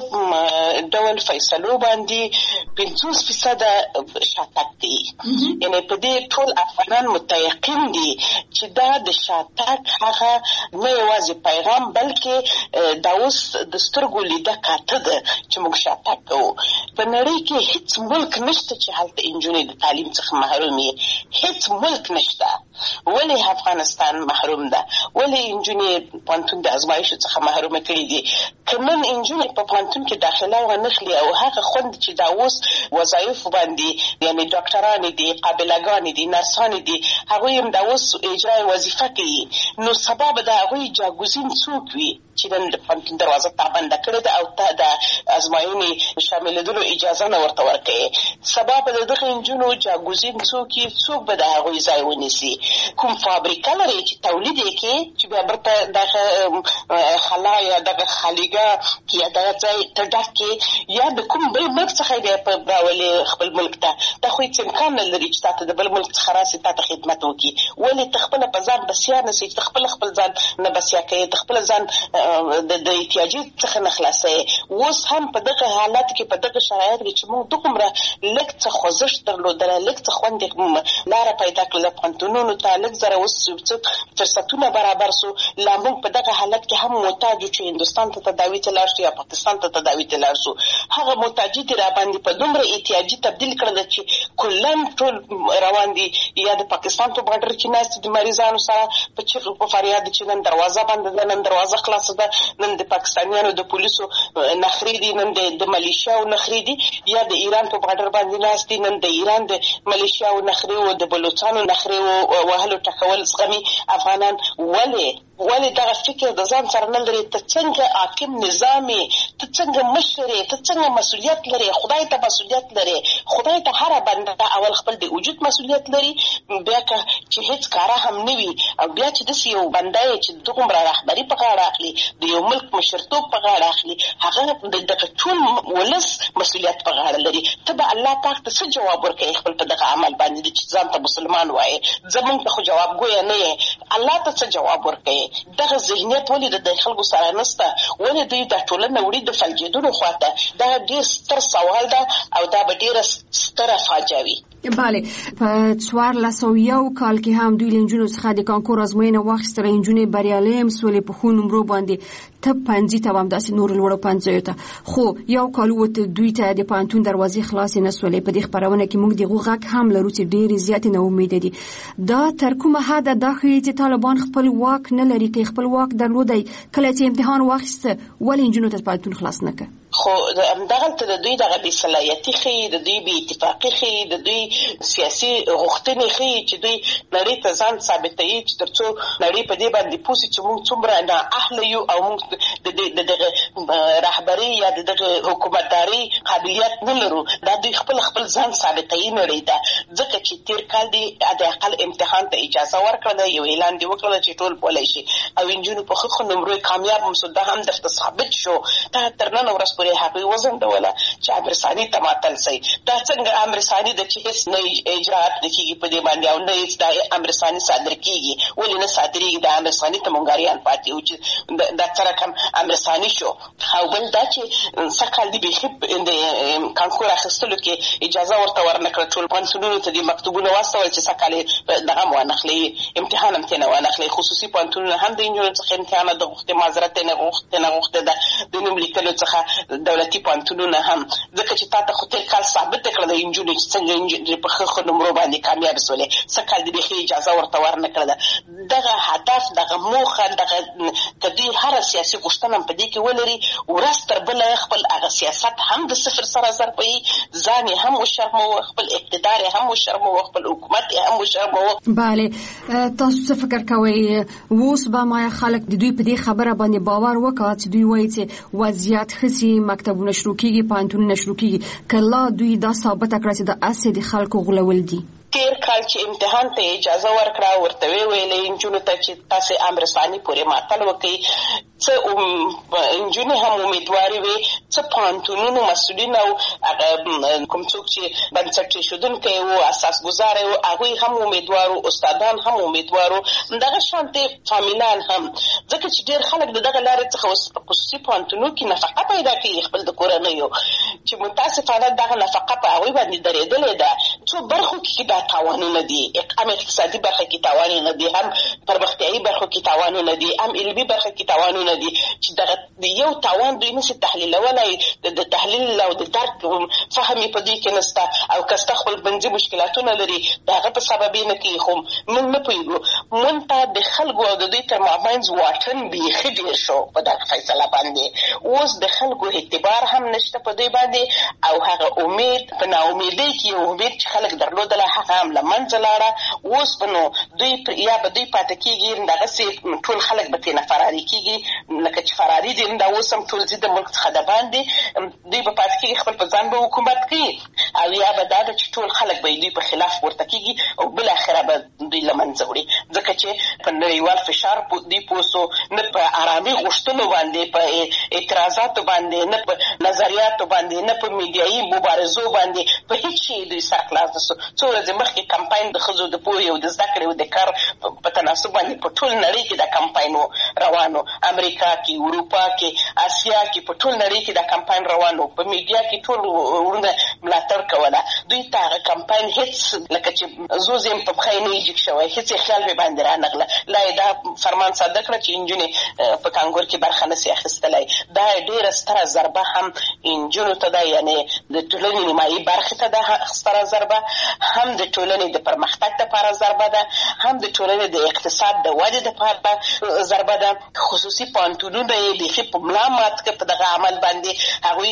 دغه ډول فیصلو باندې پنځوس فیصده شاتګ دی. یعنې په دې ټول افغانان متیقن دي چې دا د شاتګ هغه نه یوازې پیغام، بلکې دا اوس د سترګو لیده کاته ده چې موږ شاتګ کوو. په نړۍ کې هیڅ ملک نشته چې هلته نجونې د تعلیم څخه محروم وي، هیڅ ملک نشته. ولې افغانستان محروم ده؟ ولې نجونې پوهنتون د ازمایښتو څخه محرومه کړي دي؟ که نن نجونې په پوهنتون کې داخله ونخلي او هغه خوند چې دا اوس وظایفو باندې، یعنې ډاکټرانې دي، قابلهګانې دي، نرسانې دي، هغوی هم دا اوس اجرای وظیفه کوي، نو سبا به د هغوی جاګوزین څوک وي چې نن د پوهنتون دروازه تا بنده کړې ده او ته د ازموینې شاملېدلو اجازه نه ورته ورکوې؟ سبا به د دغه نجونو جاګوزین څوک وي؟ څوک به د هغوی ځای ونیسي؟ کوم فابریکه لري چې تولید یې کړي چې بیا بیرته دغه خلا یا دغه خالیګاه یا دغه ځای ته ډک کړي، یا د کوم بل ملک څخه یې په راولې خپل ملک ته؟ دا خو هېڅ امکان نه لري چې تا ته د بل ملک څخه راسي، تا ته خدمت وکړي. ولې ته خپله په ځان بسیا نه سې چې ته خپله خپل ځان نه بسیا کوې، ته خپله ځان د احتیاجي څخه نه خلاصوې؟ اوس هم په دغه حالت کې، په دغه شرایط کې چې موږ دومره لږ څه خوځښت درلودله، لږ څه خوند لاره پیدا کړله پوهنتونونو ته، لږ زره اوس فرصتونه برابر سو، لا موږ په دغه حالت کې هم محتاج یو چې هندوستان ته تداوي ته لاړ شو یا پاکستان ته تداوي ته لاړ شو. هغه محتاجي دې راباندې په دومره احتیاجي تبدیل کړله چې کلن ټول روان دي، یا د پاکستان په بارډر کې ناست دي مریضانو سره په چیغو په فریاد چې نن دروازه بنده ده، نن دروازه خلاصه ده، نن د پاکستانیانو د پولیسو نخرې دي، نن د ملیشیاو نخرې دي، یا د ایران په بارډر باندې ناست دي، نن د ایران د ملیشیاو نخرې او د بلوچستانو نخرې او وهلو ټکول زغمي افغانان. ولې ولې دغه فکر د ځان سره نه لري؟ ته څنګه حاکم نظام یې؟ ته څنګه مشر یې؟ ته څنګه مسؤلیت لري؟ خدای ته مسؤلیت لري. خدای ته هره بنده اول خپل د وجود مسؤلیت لري، بیا که چې هیڅ کاره هم نه وي، او بیا چې داسې یو بنده یې چې دومره رهبري په غاړه اخلي، د یو ملک مشرتوب په غاړه اخلي، هغه د دغه ټول ولس مسؤلیت په غاړه لري. ته به الله پاک ته څه جواب ورکوې خپل په دغه عمل باندې چې ځان ته مسلمان وایې؟ زمونږ ته خو جواب ګویه نه یې، الله ته څه جواب ورکوې؟ باندې دغه ذهنیت ولې د خلکو سره نشته، ولې دوی د ټولنه وړي د فلجیدونو خواته؟ دا ډېر ستر سوال ده او دا به ډېره ستره فاجعه وي. بله، په څوارلس سوه یو کال کې هم دوی له نجونو څخه د کانکور ازموینه واخیستله. نجونې بریالۍ هم سولې په ښو نمرو باندې ته پنځي ته هم داسې نورو لوړو پنځیو ته. خو یو کال ووته دوی ته د پوهنتون دروازې خلاصې نه سولې. په دې خپرونه کې موږ د هغو غږ هم لرو چې ډېرې زیاتې ناامیده دي. دا تر کومه حده دا ښیي چې طالبان خپل واک نه لري؟ که خپل واک درلودی کله چې امتحان واخیسته ولې نجونو ته پوهنتون خلاص نه کړه؟ خو همدغلته د دوی دغه بې صلاحیتي ښیي، د دوی بې اتفاقي ښیي، د دوی سیاسي غوښتنې ښیي چې دوی نړۍ ته ځان ثابتوي چې تر څو نړۍ په دې باندې پوه سي چې موږ څومره نااهله یو او موږ د دغه رهبري یا د دغه حکومتداري قابلیت نه لرو. دا دوی خپل خپل ځان ثابتوي نړۍ ته، ځکه چې تېر کال دې د اقل امتحان ته اجازه ورکړله، یو اعلان دې وکړله چې ټول بولی شي او نجونو په ښه ښه نمرو کامیاب هم سو. دا هم درته ثابت شو. دا تر نن ورځ پورې هغوی وځنډوله چې امر ثاني ته ماتل شي. دا څنګه امر ثاني ده چې هېڅ نه اجراات نه کېږي په دې باندې او نه هېڅ دا امر ثاني صادر کېږي؟ ولې نه صادرېږي؟ دا امر ثاني ته مونګاریان پاتې وو چې دا څه رقم امر ثاني شو. او بل دا چې سږکال دې بیخي د کانکور اخیستلو کې اجازه ورته ورنه کړه. ټول پوهنتونونو ته دې مکتوبونه واستول چې سږکال دغه هم وانخلي، امتحان هم ترې نه وانخلي. خصوصي پوهنتونونه هم د نجونو څخه امتحان د غوښتې معذرت یې نه غوښتې نه غوښتې ده د نوم لیکلو څخه. دولتي پوهنتونونه هم ځکه چې تا ته خو تېر کال ثابته کړه د نجونو چې څنګه نجونې په ښه ښه نمرو باندې کامیابې سولې، سږکال دې بیخي اجازه ورته ورنه کړه ده. دغه هدف، دغه موخه، دغه که دوی هره سیاسي غوښتنه په دې کې ولري، ورځ تر بله خپل هغه سیاست هم د صفر سره ضربوي، ځان یې هم وشرموه، خپل اقتدار یې هم وشرموه، خپل حکومت یې هم وشرموه. بله، تاسو څه فکر کوئ اوس به ما خلک د دوی په دې خبره باندې باور وکړي چې دوی وایي چې وضعیت ښه سي، مکتبونه شروع کېږي، پوهنتونونه شروع کېږي، که لا دوی دا ثابته کړه چې د هسې د خلکو غولول دي؟ تېر کال چې امتحان ته اجازه ورکړه، ورته ویې ویلې نجونو ته چې تاسې امر ثاني پورې ماتل وکړئ. څه نجونې هم امیدوارې وې، څه پوهنتونونو مسؤلین او کوم څوک چې بنسټ ایښودونکی وو، اساسګزاره وو، هغوی هم امیدوار وو، استادان هم امیدوار وو، دغه شانتې فامیلان هم. ځکه چې ډېر خلک د دغه لارې څخه اوس په خصوصي پوهنتونونو کې نفقه پیدا کوي خپل د کورنیو، چې متاسفانه دغه نفقه په هغوی باندې درېدلې ده. څو برخو کې دا تاوانونه دي، هم اقتصادي برخه کې تاوانونه دي، هم پرمختیایي برخو کې تاوانونه دي، هم علمي برخه کې تاوانونه دي، چې دغه یو تاوان دوی نشي تحلیلولی. د تحلیل او د درک فهم یې په دوی کې نشته، او که ستا خپل بنځي مشکلاتونه لري د هغه په سبب یې نه کوي. خو موږ نه پوهېږو، موږ ته د خلکو او د دوی تر مابینځ واټن بیخي ډېر شو په دغه فیصله باندې. اوس د خلکو اعتبار هم نشته په دوی باندې، او هغه امید په ناامیدۍ کې یو امید چې خلک درلودله هغه هم له منځه لاړه. اوس به نو دوی یا به دوی پاتې کېږي، دغسې ټول خلک به ترېنه فراري کېږي، لکه چې فراري دي دا اوس هم ټول ځي د ملک څخه د باندې، دوی به پاتې کېږي، خپل په ځان به حکومت کوي، او یا به دا ده چې ټول خلک به دوی په خلاف پورته کېږي او بالاخره به دوی له منځه وړي. ځکه چې په نړیوال فشار دوی پوه سو، نه په ارامي غوښتنو باندې، په اعتراضاتو باندې، نه په نظریاتو باندې، نه په میډیایي مبارزو باندې، په هېڅ شي دوی سر خلاص نه سو. څو ورځې مخکې کمپاین د ښځو د پوهې او د زده کړې او د کار په تناسب باندې په ټول نړۍ کې دا کمپاین روانو، امریکا کې، اروپا کې، اسیا کې، په ټول نړۍ کې دا کمپاین روانو، په میډیا کې ټول ورونه ملاتړ کوله. دوی ته هغه کمپاین هېڅ لکه چې زوز یم په پښی نه ایجک شوی، هېڅ یې خیال به باندې رانغله. لا یې دا فرمان صادر کړه چې نجونې په کانکور کې برخه نسي اخیستلی. دا ډېره ستره ضربه هم نجونو ته ده، یعنې د ټولنې نیمایي برخې ته ده ستره ضربه، هم د ټولنې د پرمختګ دپاره ضربه ده، هم د ټولنې د اقتصاد د ودې دپاره ضربه ده. خصوصي پوهنتونونه یې بیخي په ملا مات کړه په دغه عمل باندې. هغوی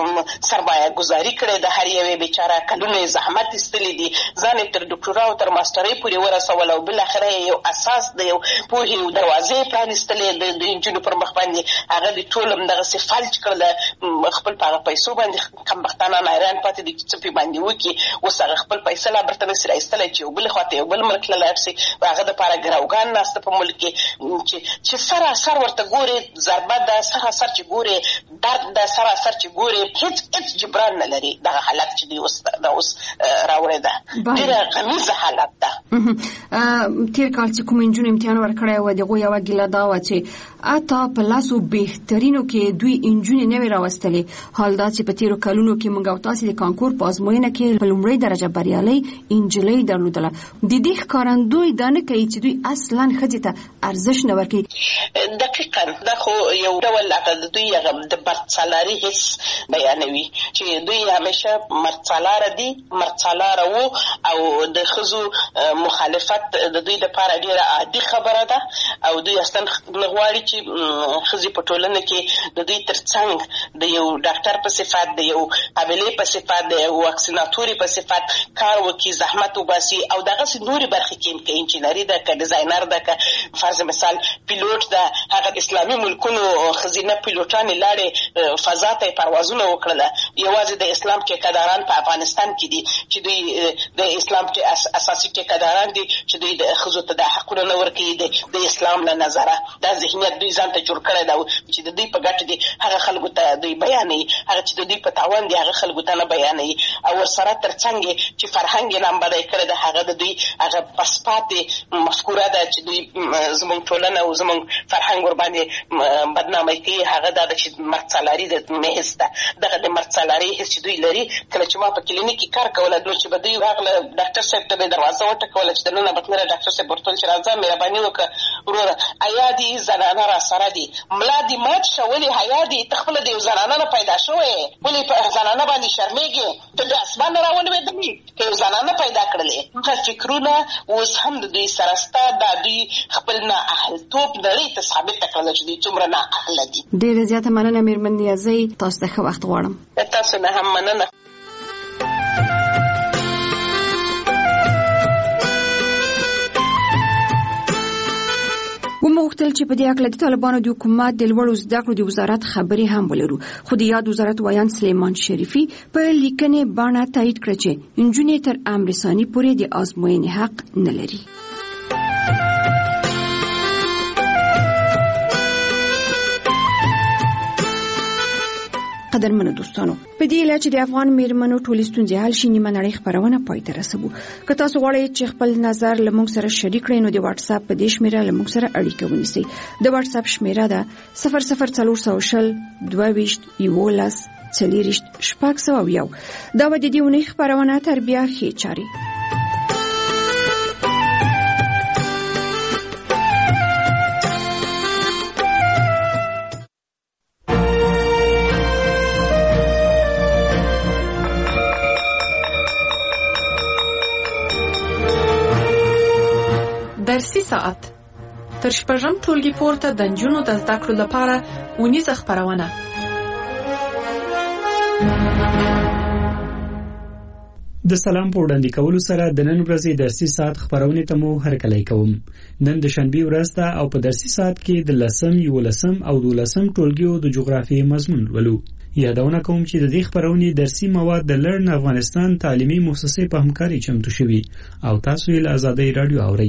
سرمایه ګزاري کړې ده، هر یوې بیچاره کلونه یې زحمت ایستلی دي، ځان یې تر ډاکټورا او تر ماسټرۍ پورې ورسول، او بالاخره یې یو اساس د یو پوهې او دروازې یې پرانیستلې د نجونو پر مخ باندې. هغه د ټول همدغسې فلج کړل، خپل په هغه پیسو باندې کمبختانان حیران پاتې دي چې څه پې باندې وکړي. اوس هغه خپل پیسه لا برته نسي راایستلی چې یو بلې خوا ته ته یو بل ملک له لاړ شي هغه د پاره ګراوګان ناسته په ملک کې چې چې سراسر ورته ګوري ضربه ده سراسر چې ګوري درد ده سراسر چې ګوري هیڅ هیڅ جبران نه لري دغه حالت چې دی اوس دا اوس راوړی ده ډېره غمیزه حالت ده. تیر کال چې کوم انجون امتحان ورکړی و دغه یو ګیله دا و چې اته په لاسو بهترینو کې دوی انجون نه وی راوستلې حال دا چې په تیرو کلونو کې موږ او تاسو د کانکور په ازموینه کې په لومړی درجه بریالي انجلۍ درلودله د دې ښکارندوی دا نه کوي چې دوی اصلا ښځې ته ارزښت نه ورکوي. دقیقاً دا خو یو ډول هغه دوی هغه د مرڅالاري حس بیانوي چې دوی همیشه مرڅالاره دي مرڅالاره وو او د ښځو مخالفت د دوی لپاره ډېره عادي خبره ده او دوی اصلا نه غواړي چې ښځې په ټولنه کې د دوی تر څنګ د یو ډاکټر په صفت د یو قابلې په صفت د یو واکسیناتوري په صفت کار وکړي زحمت وباسي او دغسې نورې برخې کې که انجینري ده که ډیزاینر ده که فرض مثال پیلوټ ده هغه اسلامي ملکونو ښځینه پیلوټانې لاړې فضا ته یې پروازونه وکړله یوازې د اسلام ټیکهداران په افغانستان کې دي چې دوی د اسلام اساسي ټیکهداران دي چې دوی د ښځو ته دا حقونه نه ورکوي د اسلام له نظره دا ذهنیت دوی ځان ته جوړ کړی ده چې د دوی په ګټه دي هغه خلکو ته دوی بیانوي هغه چې د دوی په تاوان دي هغه خلکو ته نه بیانوي او ورسره تر څنګ چې فرهنګ یې نامبدی کړی ده هغه د دوی هغه پسپاتې مفکوره ده چې دوی زموږ ټولنه او زموږ فرهنګ ورباندې بدنامي کوي هغه دا ده چې مرڅالاري د حس ده دغه د مرڅالاري حس چې دوی لري کله چې ما په کلینیک کې کار کوله نو چې به دوی راغله ډاکټر صاحب ته به دروازه وټکوله چې دننه به تلله ډاکټر صاحب ورته ویل چې راځه مهرباني وکړه وروره حیا دي زنانه را سره دي ملا دي مات شه ولې حیا دي ته خپله د یو زنانه نه پیدا شوې ولې په زنانه باندې شرمېږې ته د اسمان نه راولوېدلې که یو زنانه پیدا کړلې هغه فکرونه اوس هم د دوی سره سته دا دوی خپل نااهلتوب نړۍ ته ثابته کړله چې دوی څومره نااهله دي. ډېره زیاته مننه مېرمن نیازۍ تاسو ته ښه وخت غواړم. تاسو نه هم مننه. وموږتل چې په دې اړه د طالبانو د حکومت د لوړو زده کړو د وزارت خبرې هم ولرو خو د یاد وزارت وایان سلیمان شریفي په لیکنې باندې تایید کړ چې انجونې تر امرسانی پورې د آزموینې حق نه لري. قدرمنو دوستانو په دې لاره چې د افغان میرمنو ټولې ستونزې حل شي نیمه نړۍ خبرونه پای ته رسوو. که تاسو غواړئ چې خپل نظر له موږ سره شریک کړئ نو د واتس اپ په دې شمیره له موږ سره اړیکه ونیسئ. د واتس اپ شمیره ده صفر صفر څلور سوه شل دوه ویشت یولس څلېرویشت شپږ سوه یو. دا به د دې اونۍ خپرونه تر بیا ښې چارې. درسي ساعت تر شپږم ټولګي پورته د نجونو د زده کړو لپاره اونیزه خپرونه. د سلام په وړاندې کولو سره د نن ورځې درسي ساعت خپرونې ته مو هرکلی کوم. نن د شنبې ورځ ده او په درسي ساعت کې د لسم یولسم او دولسم ټولګیو د جغرافیې مضمون ولو. یادونه کوم چې د دې خپرونې درسي مواد د لرن افغانستان تعلیمي مؤسسې په همکاري چمتو شوي او تاسو یې له آزادۍ رادیو اورئ.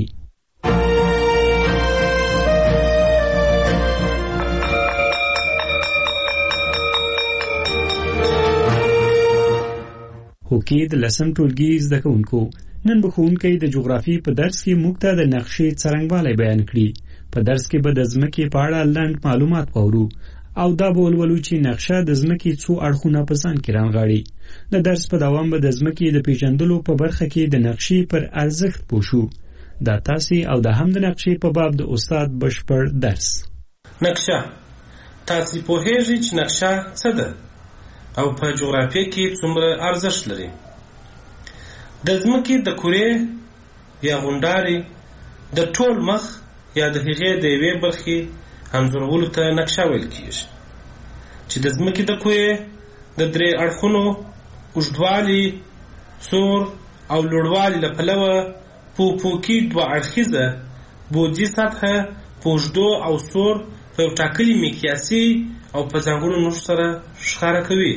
هوکې د لسم ټولګي زده کوونکو نن به ښوونکی د جغرافیې په درس کې موږ ته د نقشې څرنګوالی بیان کړي. په درس کې به د ځمکې په اړه لنډ معلومات واورو او دا به ولولو چې نقشه د ځمکې څو اړخونه په ځان کې رانغاړي. د درس په دوام به د ځمکې د پیژندلو په برخه کې د نقشې پر ارزښت پوه شو. دا تاسې او دا هم د نقشې په باب د استاد بشپړ درس. نقشه تاسې پوهیږئ چې نقشه څه ده او په جغرافیه کې څومره ارزښت لري. د ځمکې د کورې یا غونډارې د ټول مخ یا د هغې د یوې برخې انځورولو ته نقشه ویل کېږي چې د ځمکې د کورې د درې اړخونو اوږدوالي سور او لوړوالي له پلوه په پوکي دوه اړخیزه بودي سطحه په اوږدو او سور په یو ټاکلي مقیاسي او په ځانګړو نښو سره ښکاره کوي.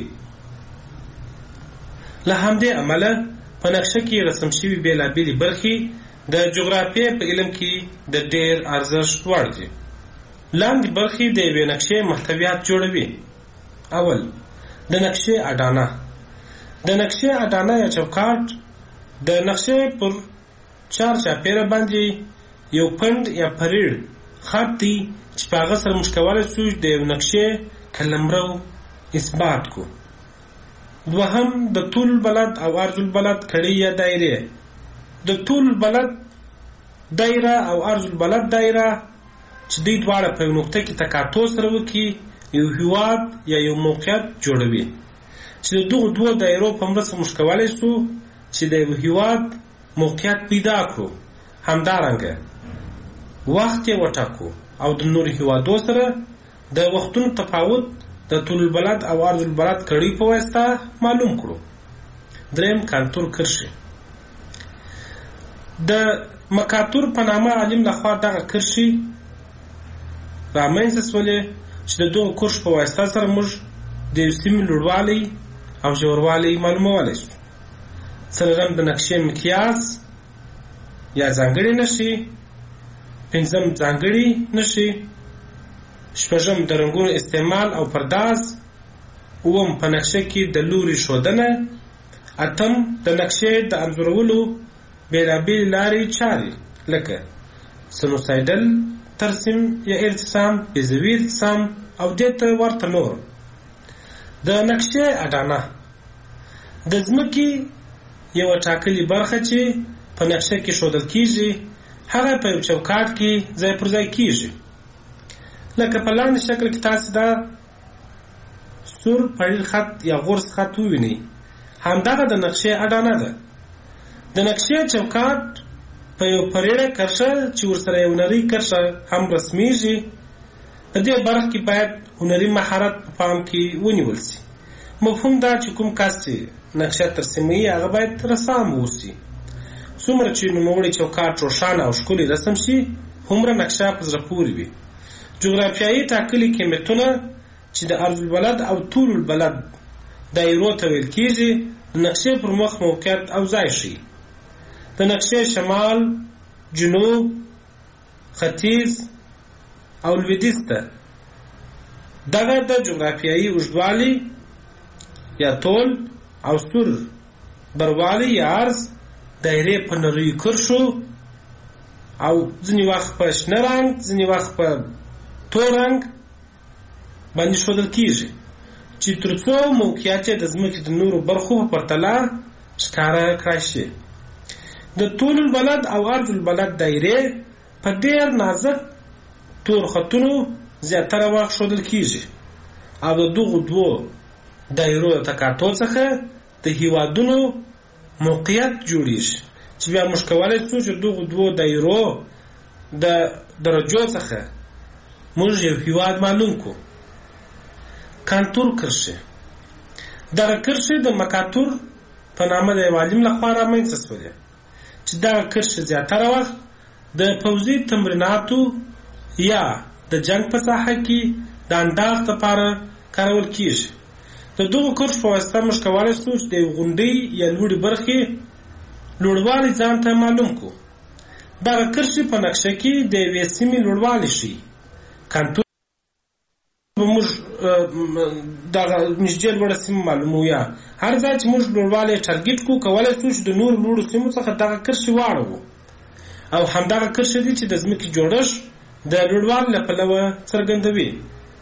له همدې امله په نقشه کې رسم شوي بېلابېلې برخې د جغرافیې په علم کې د ډېر ارزښت وړ دي. لاندې برخې د یوې نقشې محتویات جوړوي. اول د نقشې اډانه. د نقشې اډانه یا چوکاټ د نقشې پر چار چاپیره باندې یو پند یا پریړ خط دی چې په هغه سره موږ کولی شو د یو نقشې قلمرو اثبات کو. دوهم د طول البلد او عرض البلد کړي یا دایره. د طول البلد دایره او عرض البلد دایره چې دوی دواړه په یو نقطه کې تقاطع سره وکړي یو هیواد یا یو موقعیت جوړوي چې د دغو دوو دایرو په مرسته موږ کولی شو چې د یو هیواد موقعیت پیدا کړو. همدارنګه وخت یې وټاکو او د نورو هیوادو سره د وختونو تفاوت د طول البلد او عرض البلد کړي په واسطه معلوم کړو. دریم کانتور کرښې. د مکاتور په نامه عالم لخوا دغه کرښې رامنځته شولې چې د دغو کرښو په واسطه سره موږ د یو سیمې لوړوالی او ژوروالی معلومولی شو. څلورم د نقشې مقیاس یا ځانګړې نښې. پنځم ځانګړي نښې. شپږم د رنګونو استعمال او پرداز. اووم په نقشه کې د لوري ښودنه. اتم د نقشې د انځورولو بېلابېلې لارې چارې لکه سنوسایډل ترسیم یا ارتسام، بیزوي ارتسام او دې ته ورته نور. د نقشې اډانه د ځمکې یوه ټاکلې برخه چې په نقشه کې ښودل کیږي هغه په یو چوکاټ کې ځای پر ځای کیږي. لکه په لاندې شکل کې تاسو دا سور پړیل خط یا غورس خط ووینئ. همدغه د نقشې اډانه ده. د نقشې چوکاټ په یو پریړه کرښه چې ورسره یو نرۍ کرښه هم رسمیږي. په دې برخه کې باید هنري مهارت په پام کې ونیول شي. مفهوم دا چې کوم کس چې نقشه ترسیموي هغه باید رسام اوسي. څومره چې نوموړی چوکاټ روښانه او ښکلي رسم شي هومره نقشه په زړه پورې وي. جغرافیایي ټاکلي قیمتونه چې د عرض البلد او طول البلد دایرو ته ویل کیږي د نقشې پر مخ موقعیت او ځای ښیي. د نقشې شمال، جنوب، ختیځ او لویدیځ ته دغه د جغرافیایي اوږدوالي یا طول او سور بروالی یا عرض دایرې په نریو کرښو او ځینې وخت په شنه رنګ ځینې وخت په تور رنګ باندې ښودل کیږي چې تر څو موقعیت د ځمکې د نورو برخو په پرتله ښکاره کړای شي. د طول البلد او عرض البلد دایرې په ډېر نازک تور خطونو زیاتره وخت ښودل کیږي او د دغو دوو دایرو د تقاطع څخه د هیوادونو موقعیت جوړیږي چې بیا موږ کولی شو چې دغو دوو دایرو د درجو څخه موږ یو هیواد معلوم کړو. کانتور کرښې. دغه کرښې د مکاتور په نامه د یو عالم لخوا رامنځته شولې چې دغه کرښې زیاتره وخت د پوځي تمریناتو یا د جنگ په ساحه کې د انداز لپاره کارول کیږي. د دغو کرښو په واسطه موږ کولی شو چې د یو غونډۍ یا لوړې برخې لوړوالی ځان ته معلوم کړو. دغه کرښې په نقشه کې د یوې سیمې لوړوالی ښیي. کانتور به موږ دغه نږدې لوړه سیمه معلومو یا هر ځای چې موږ لوړوالی ټارګېټ کړو کولی شو چې د نورو لوړو سیمو څخه دغه کرښې واړوو او همدغه کرښې دي چې د ځمکې جوړښت د لوړوالي له پلوه څرګندوي.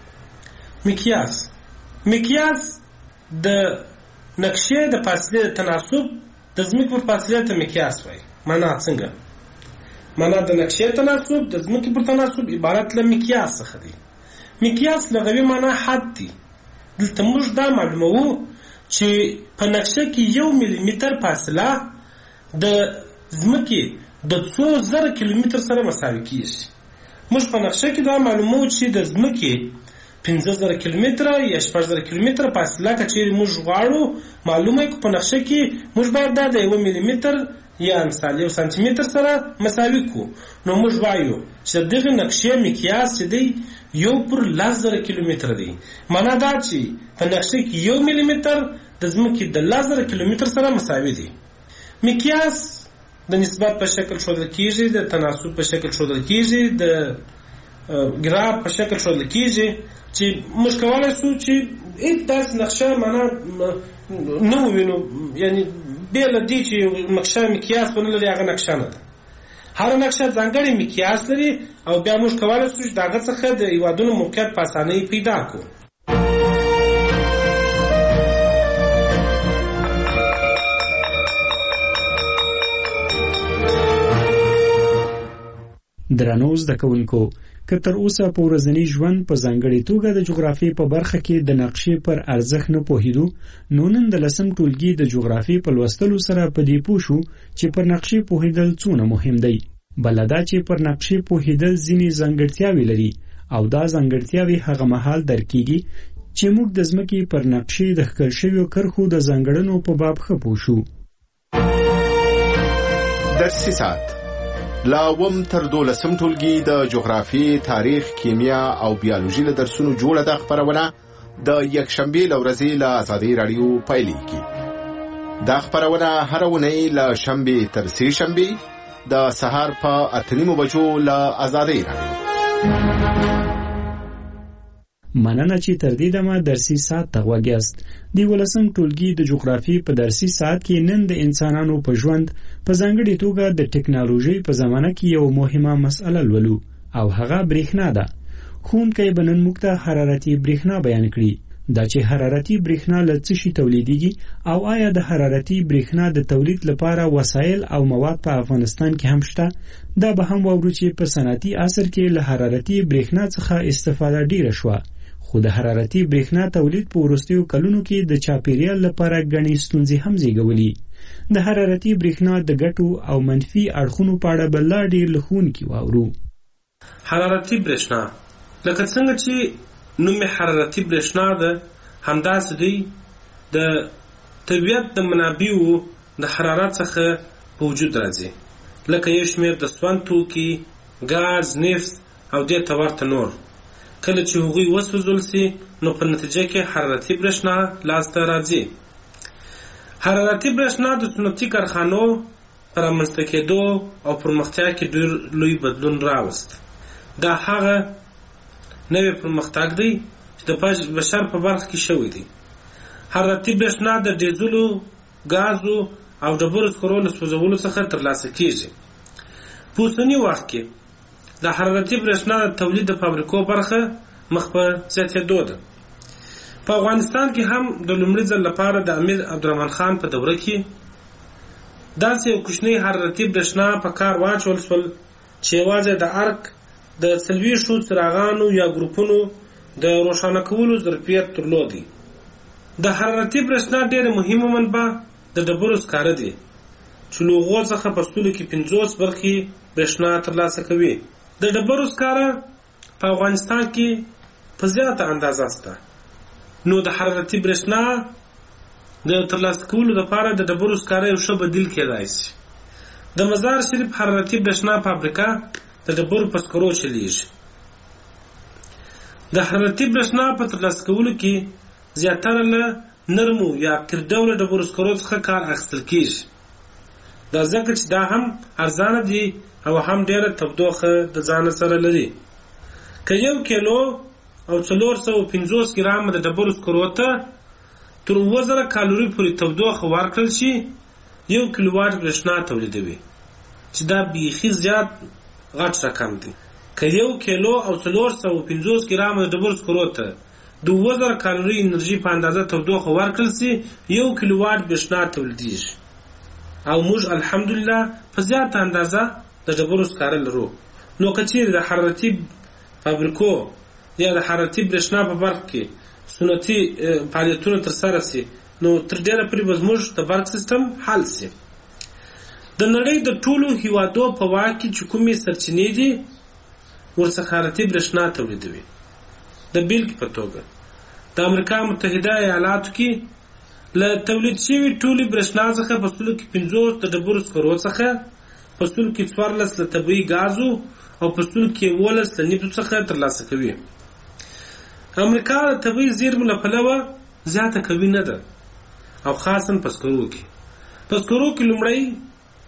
مقیاس. مقیاس د نقشې د فاصلې د تناسب د ځمکې پر فاصلې ته مقیاس وایي. معنا څنګه؟ معنا د نقشې تناسب د ځمکې پر تناسب عبارت له مقیاس څخه دی. مقیاس لغوي معنا حد دی. دلته موږ دا معلوموو چې په نقشه کې یو ملي متر فاصله د ځمکې د څو زره کیلومتر سره مساوي کیږي. موږ په نقشه کې دا معلوموو چې د ځمکې پنځه زره کیلومتره یا شپږ زره کیلومتره فاصله که چیرې موږ غواړو معلومه کړو په نقشه کې موږ باید دا د یو ملي متر یا مثال یو سانتي متر سره مساوي کړو. نو موږ وایو چې دغه نقشې مقیاس چې دی یو پر لس زره کیلومتر دی. معنا دا چې په نقشه کې یو ملي متر د ځمکې د لس زره کیلومتر سره مساوي دی. مقیاس د نسبت په شکل ښودل کیږي، د تناسب په شکل ښودل کیږي، د ګراف په شکل ښودل کیږي چې موږ کولای شو چې هیڅ داسې نقشه معنا نه ووینو، یعنی بې له دې چې نقشه مقیاس ونه لري هغه نقشه نه ده. هر نقشه ځانګړی مقیاس لري او بیا موږ کولای شو چې د هغه څخه د هېوادونو موقعیت په اسانۍ پیدا کړو. درنو زده کوونکو، که تر اوسه په ورځني ژوند په ځانګړې توګه د جغرافیې په برخه کې د نقشې پر ارزښت نه پوهېدو، نو نن د لسم ټولګي د جغرافیې په لوستلو سره په دې پوه شو چې پر نقشې پوهېدل څونه مهم دی. بله دا چې پر نقشې پوهېدل ځینې ځانګړتیاوې لري او دا ځانګړتیاوې هغه مهال درک کېږي چې موږ د ځمکې پر نقشې د ښکل شویو کرښو د ځانګړنو په باب ښه پوه شو. درسي ساعت لا وم تر دولسم ټولګي د جغرافیې، تاریخ، کیمیا او بیولوژي له درسونو جوړه ده خپرونه د یکشنبې له ورځې له ازادۍ راډیو پیلېږي. دا خپرونه هره اونۍ له شنبې تر سې شنبې د سهار په اته نیمو بجو له ازادۍ راډیو. مننه چې تر دې دمه درسي ساعت ته غوږ یاست. د ولسم ټولګي د جغرافیې په درسي ساعت کې نن د انسانانو په ژوند په ځانګړې توګه د ټکنالوژۍ په زمانه کې یو مهمه مسئله لولو او هغه برېښنا ده. ښوونکی به نن موږ ته حرارتي برېښنا بیان کړي. دا چې حرارتي برېښنا له څه شي تولیدېږي او آیا د حرارتي برېښنا د تولید لپاره وسایل او مواد په افغانستان کې هم شته، دا به هم واورو چې په صنعتي عصر کې له حرارتي برېښنا څخه استفاده ډیره شوه، خو د حرارتي برېښنا تولید په وروستیو کلونو کې د چاپیریال لپاره ګڼې ستونزې هم زیږولي. د حرارتي برېښنا د ګټو او منفي اړخونو په اړه به لا ډېر له ښوونکي واورو. حرارتي برېښنا لکه څنګه چې نوم حرارتي برېښنا ده، همداسې دی د طبیعت د منابعو د حرارت څخه په وجود راځي، لکه یو شمېر د سون توکي، ګاز، نفت او دې ته ورته نور. کله چې هغوی وسوځول سي نو په نتیجه کې حرارتي برېښنا لاسته راځي. حرارتي برېښنا د صنعتي کارخانو پر رامنځته کېدو او پرمختیا کې ډېر لوی بدلون راوست. دا هغه نوی پرمختګ دی چې د بشر په برخه کې شوی دی. حرارتي برېښنا د ډیزلو، ګازو او ډبرو سکرو له سوځولو څخه ترلاسه کېږي. په اوسني وخت کې د حرارتي برېښنا د تولید د فابریکو برخه مخ په زیاتېدو ده. په افغانستان کې هم د لومړي ځل لپاره د امیر عبدالرحمن خان په دوره کې داسې یو کوچنی حرارتي برېښنا په کار واچول شول چې یوازې د ارک د څلوېښتو څراغانو یا ګروپونو د روښانه کولو ظرفیت درلودی. د حرارتي برېښنا ډېره مهمه منبع د ډبرو سکاره دی چې له هغو څخه په سلو کې پنځوس برخې برېښنا ترلاسه کوي. د ډبرو سکاره په افغانستان کې په زیاته اندازه شته، نو د حرارتي برېښنا د ترلاسه کولو لپاره د ډبرو سکاره یو ښه بدیل کېدای شي. د مزار شریف حرارتي برېښنا فابریکه د ډبرو په سکرو چلیږي. د حرارتي برېښنا په ترلاسه کولو کې زیاتره له نرمو یا قیر ډوله ډبرو سکرو څخه کار اخیستل کېږي. دا ځکه چې دا هم ارزانه دي او هم ډېره تودوخه د ځان سره لري. که یو کیلو او څلور سوه پنځوس ګرامه د ډبرو سکرو ته تر اووه زره کالوري پورې تودوخه ورکړل شي، یو کیلو واټ برېښنا تولیدوي، چې دا بیخي زیات غټ رقم دی. که یو کیلو او څلور سوه پنځوس ګرامه د ډبرو سکرو ته د اووه زره کالوري انرژي په اندازه تودوخه ورکړل شي، یو کیلو واټ برېښنا تولیدېږي. او موږ الحمدلله په زیاته اندازه د ډبرو سکاره لرو. نو که چیرې د حرارتي فابریکو یا د حرارتي برېښنا په برخه کې سنتي فعالیتونه ترسره شي، نو تر ډېره پورې به زموږ د برق سیستم حل شي. د نړۍ د ټولو هیوادو په واک کې چې کومې سرچینې دي ورڅخه حرارتي برېښنا تولیدوي. د بیلګې په توګه د امریکا متحده ایالاتو کې له تولید شوي ټولې برېښنا څخه په سلو کې پنځوس د ډبرو سکرو څخه، په سلو کې څوارلس له طبیعي ګازو او په سلو کې یولس له نفتو څخه ترلاسه کوي. امریکا د طبیعي زیرمو له پلوه زیاته قوي نه ده او خاصا په سکرو کې. په سکرو کې لومړی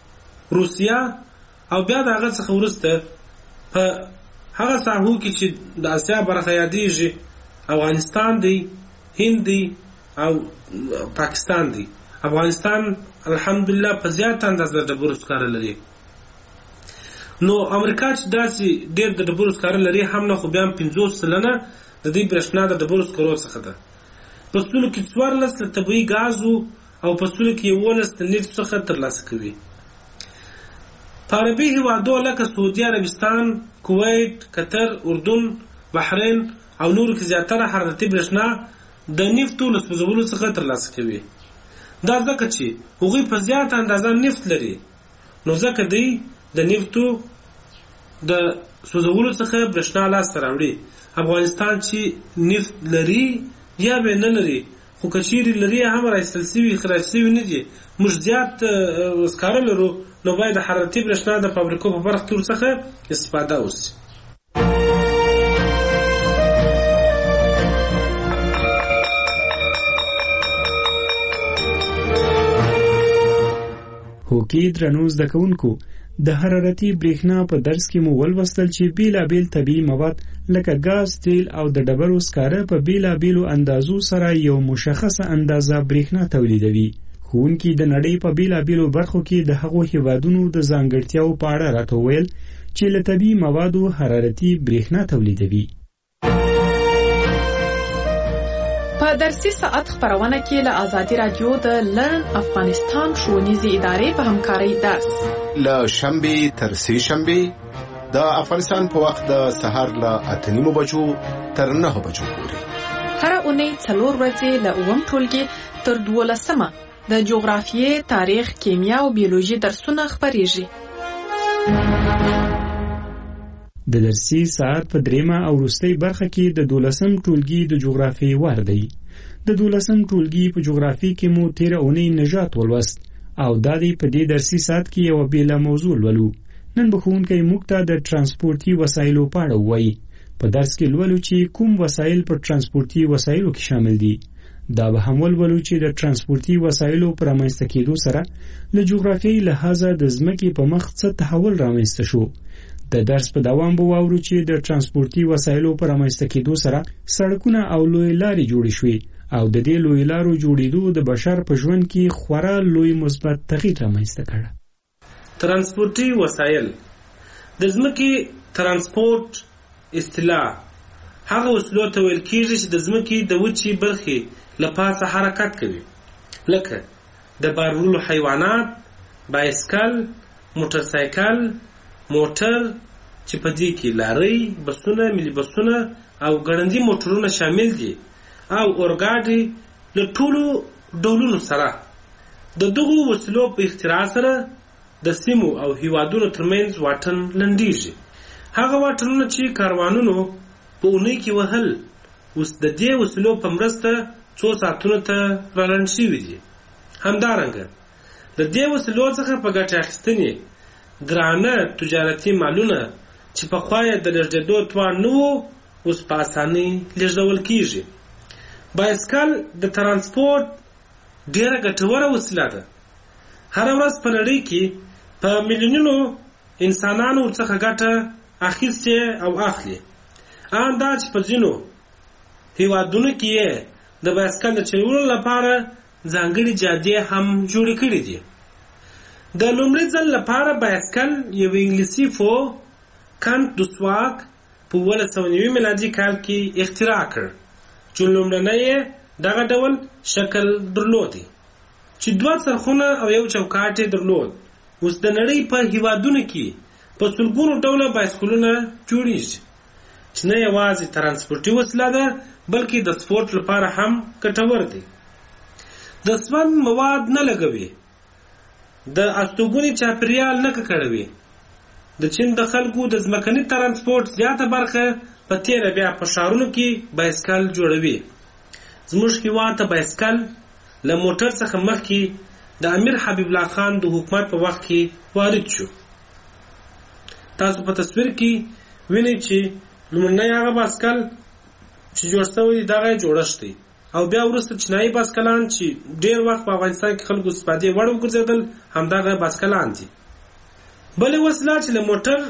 روسیا او بیا د هغه څخه وروسته په هغه ساحو کې چې د اسیا برخه یادېږي افغانستان دی، هند دی او پاکستان دی. افغانستان الحمدلله په زیات اندازه د ډبرو سکاره لري. نو امریکا چې داسې ډېر د ډبرو سکاره لري هم نه، خو بیا هم پنځوس سلنه د دې برېښنا د ډبرو سکرو څخه ده. په سلو کې څوارلس له طبیعي ګازو او په سلو کې یولس د نفت څخه ترلاسه کوي. په عربي هېوادو لکه سعودي عربستان، کویت، قطر، اردن، بحرین او نورو کې زیاتره حرارتي برېښنا د نفتو له سوځولو څخه ترلاسه کوي. دا ځکه چې هغوی په زیاته اندازه نفت لري، نو ځکه دوی د نفتو د سوځولو څخه برېښنا لاسته راوړي. افغانستان چې نفت لري یا به نه لري، خو که چیرې لري هم راایستل سوي اخراج سوي نه دي. موږ زیات سکاره لرو، نو باید د حرارتي برېښنا د فابریکو په برخه کې ورڅخه استفاده وشي. هوکې درنو زده کوونکو، د حرارتي برېښنا په درس کې مو ولوستل چې بیلابیل طبیعي مواد لکه ګاز، تیل او د ډبرو سکاره په بیلابیلو اندازو سره یو مشخصه اندازه برېښنا تولیدوي. ښوونکي د نړۍ په بیلابیلو برخو کې د هغو هېوادونو د ځانګړتیاو په اړه راته وویل چې له طبیعي موادو حرارتي برېښنا تولیدوي. په درسي ساعت خبرونه کې له آزادي رادیو د لرن افغانستان ښوونیزې ادارې په همکارۍ درس له شنبې تر سې شنبې د افغانستان په وخت د سهار له اته نیمو بجو تر نهو بجو پورې. هره اونۍ څلور ورځې له اووم ټولګي تر دولسمه د جغرافیې، تاریخ، کیمیا او بیولوژي درسونه خپریږي. د درسي ساعت په دریمه او وروستۍ برخه کې د دولسم ټولګي د جغرافیې وار دی. د دولسم ټولګي په جغرافیې کې مو تیره اونۍ نژاد ولوست او دا دی په دې درسي ساعت کې یوه بیله موضوع لولو. نن به ښوونکی موږ ته د ترانسپورتي وسایلو په اړه ووایي. په درس کې لولو چې کوم وسایل په ترانسپورتي وسایلو کې شامل دي. دا به هم ولولو چې د ترانسپورتي وسایلو په رامنځته کېدو سره له جغرافیایي لحاظه د ځمکې په مخ څه تحول رامنځته شو. د درس په دوام به واورو چې د ترانسپورتي وسایلو په رامنځته کېدو سره سړکونه او لوی لارې جوړې شوې او د دې لوی لارو جوړېدو د بشر په ژوند کې خورا لوی مثبت تغییر رامنځته کړ. ترانسپورتي وسایل د ځمکې ترانسپورت اصطلاح هغه وسیلو ته ویل کېږي چې د ځمکې د وچې برخې له پاسه حرکت کوي، لکه د بار وړلو حیوانات، بایسکل، موټرسایکل، موټر چې په دې کې لارۍ، بسونه، ملي بسونه او ګړندي موټرونه شامل دي او اورګاډي له ټولو ډولونو سره. د دغو وسیلو په اختراع سره د سیمو او هیوادونو ترمنځ واټن لنډیږي. هغه واټنونه چې کاروانونو په اونۍ کې وهل اوس د دې وسیلو په مرسته څو ساعتونو ته رالنډ شوي دي. همدارنګه د دې وسیلو څخه په ګټه اخیستنې درانه تجارتي مالونه چې پخوا یې د لېږدېدو توان نه و اوس په اسانۍ لېږدول کېږي. بایسکل د ترانسپورت ډېره ګټوره وسیله ده. هره ورځ په نړۍ کې په میلیونونو انسانانو ورڅخه ګټه اخیستې او اخلي. ان دا چې په ځینو هېوادونو کې یې د بایسکل د چلولو لپاره ځانګړي جادې هم جوړې کړي دي. د لومړي ځل لپاره بایسکل یو انګلیسي فو کانت دوسواک په اوولس سوه نوي میلادي کال کې اختراع کړ چې لومړنی یې دغه ډول شکل درلودی چې دوه څرخونه او یو چوکاټ یې درلود. اوس د نړۍ په هېوادونو کې په سلګونو ډوله بایسکلونه جوړیږي چې نه یوازې ترانسپورتي وسیله ده بلکې د سپورت لپاره هم ګټور دی. د سون مواد نه لګوي، د استوګنې چاپیریال نه ککړوي. د چین د خلکو د ځمکني ترانسپورت زیاته برخه په تیره بیا په ښارونو کې بایسکل جوړوي. زموږ هېواد ته بایسکل له موټر څخه مخکې د امیر حبیب الله خان د حکومت په وخت کې وارد شو. تاسو په تصویر کې وینئ چې لومړنی هغه بایسکل چې جوړ شوی دی دغه جوړښت دی او بیا وروسته چینایي بایسکلان چې ډېر وخت په افغانستان کې خلکو استفادې وړ وګرځېدل همدغه بایسکلان دي. بلې وسله چې له موټر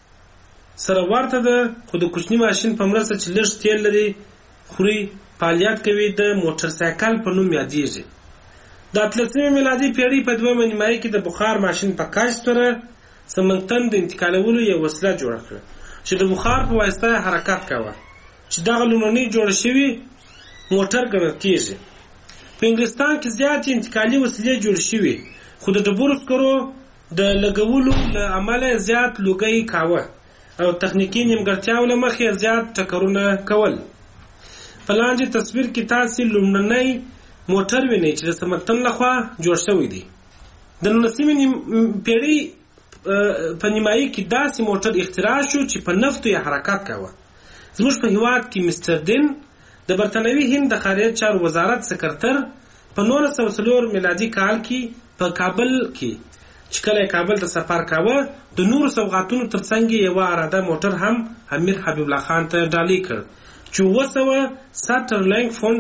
سره ورته ده خو د کوچني ماشین په مرسته چې لږ تیل لري خوري فعالیت کوي د موټر سایکل په نوم یادېږي. د اتلسمې میلادي پیړۍ په دویمه نیمایي کې د بخار ماشین په کشف سره سمنګتن د انتقالولو یو وسیله جوړه کړه چې د بخار په واسطه حرکت کاوه چې دغه لومړنۍ جوړه شوې موټر ګڼل کېږي. په انګلستان کې زیاتې انتقالي وسیلې جوړې شوې خو د ډبرو سکرو د لګولو له امله زیات لوګی کاوه او تخنیکي نیمګړتیاو له مخې زیات ټکرونه کول. په لاندې تصویر کې تاسې لومړنی موټر وینئ چې د سمنګتن لخوا جوړ شوی دی. د نولسمې پیړۍ په نیمایي کې داسې موټر اختراع شو چې په نفتو یې حرکت کاوه. زموږ په هیواد کې مستر دین د برتنوي هند د خارجه چارو وزارت سکرتر په نولس سوه څلور میلادي کال کې په کابل کې چې کله کابل ته سفر کاوه د نورو سوغاتونو ترڅنګ یو اراده موټر هم امیر حبیب الله خان ته ډالۍ کړ چې اوه سوه سټرلینګ فونډ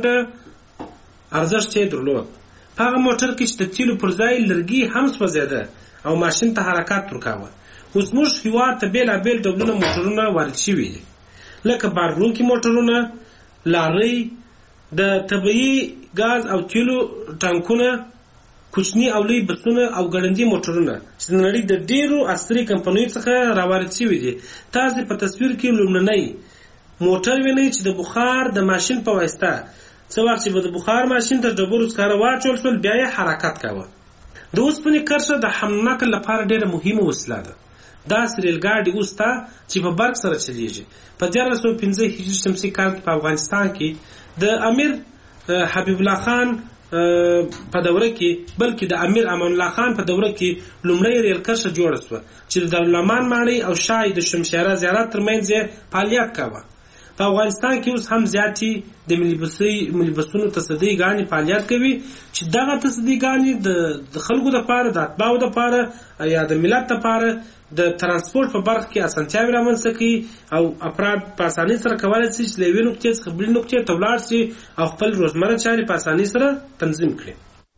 ارزښت یې درلود. په هغه موټر کې چې د تیلو پر ځای لرګي هم سوځېده او ماشین ته حرکت ورکاوه. اوس موږ هیواد ته بېلابېل ډولونه موټرونه وارد شوي دي لکه بارونکي موټرونه، لارۍ، د طبیعي ګاز او تیلو ټانکونه، کوچني او لوی بسونه او ګړندي موټرونه چې د نړۍ د ډېرو عصري کمپنیو څخه راوارد شوي دي. تاسې په تصویر کې لومړنی موټر وینئ چې د بخار د ماشین په واسطه څه وخت چې به د بخار ماشین ته ډبرو سکاره واچول شول بیا یې حرکت کاوه. د اوسپنې کرښه د حمل نقل لپاره ډېره مهمه وسیله ده. داسې ریلګاډي اوس ته چې په برق سره چلیږي. په دیارلس سوه پنځه هجري شمسي کال کې په افغانستان کې د امیر حبیب الله خان په دوره کې بلکې د امیر امان الله خان په دوره کې لومړی ریل کرښه جوړه شوه چې د دارالامان ماڼۍ او شاه د شمشیره زیارت ترمنځ یې فعالیت کاوه. په افغانستان کې اوس هم زیاتې د ملي بسونو تصدۍ ګانې فعالیت کوي چې دغه تصدۍ ګانې د خلکو دپاره د اتباعو دپاره یا د ملت دپاره د ترانسپورټ په برخه کې اسانتیاوې رامنځته کوي او افراد په اسانۍ سره کولی شي چې له یوې نقطې څخه بلې نقطې ته ولاړ شي او خپل روزمره چارې په اسانۍ سره تنظیم کړي.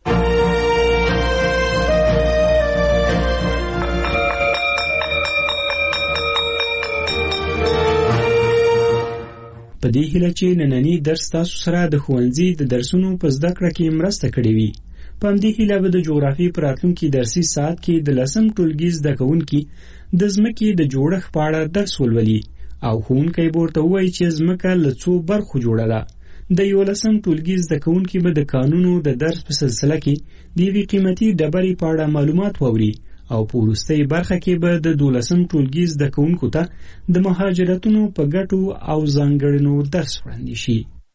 په دې هیله چې نننی درس تاسو سره د ښوونځي د درسونو په زده کړه کې مرسته کړې وي. په همدې هیله به د جغرافیې په راتلونکي درسي ساعت کې د لسم ټولګي زده کوونکي د ځمکې د جوړښت په اړه درس ولولي او ښوونکی به ورته ووایي چې ځمکه له څو برخو جوړه ده. د یولسم ټولګي زده کوونکي به د قانونو د درس په سلسله کې د یوې قیمتي ډبرې په اړه معلومات واوري او په وروستۍ برخه کې به د دولسم ټولګي زده کوونکو ته د مهاجرتونو په ګټو او ځانګړنو درس وړاندې شي.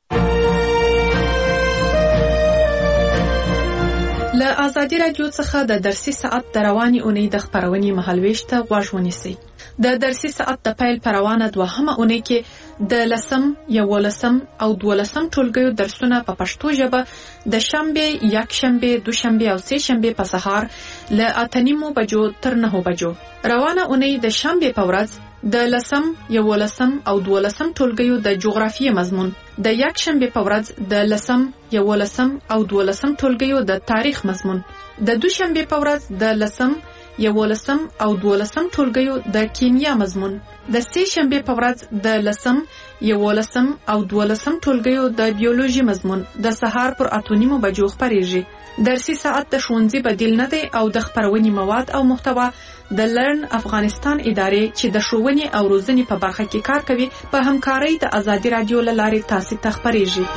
له ازادي راډیو څخه د درسي ساعت د روانې اونۍ د خپرونې مهالویش ته غوږ ونیسئ. د درسي ساعت د پیل په روانه دوهمه اونۍ کې د لسم، یولسم او دولسم ټولګیو درسونه په پښتو ژبه د شنبې، یکشنبې، دوشنبې او سه شنبې په سهار له اته نیمو بجو تر نهو بجو. روانه اونۍ د شنبې په ورځ د لسم، یولسم او دولسم ټولګیو د جغرافیې مضمون، د یکشنبې په ورځ د لسم، یولسم او دولسم ټولګیو د تاریخ مضمون، د دوشنبې په ورځ د لسم، یولسم او دولسم ټولګیو د کیمیا مضمون، د سه شنبې په ورځ د لسم، یولسم او دولسم ټولګیو د بیولوژي مضمون د سهار پر اته نیمو بجو خپریږي. درسي ساعت د ښوونځي بدیل نه دی او د خپرونې مواد او محتوا د لرن افغانستان ادارې چې د ښوونې او روزنې په برخه کې کار کوي په همکارۍ د ازادي راډیو له لارې تاسو ته خپریږي.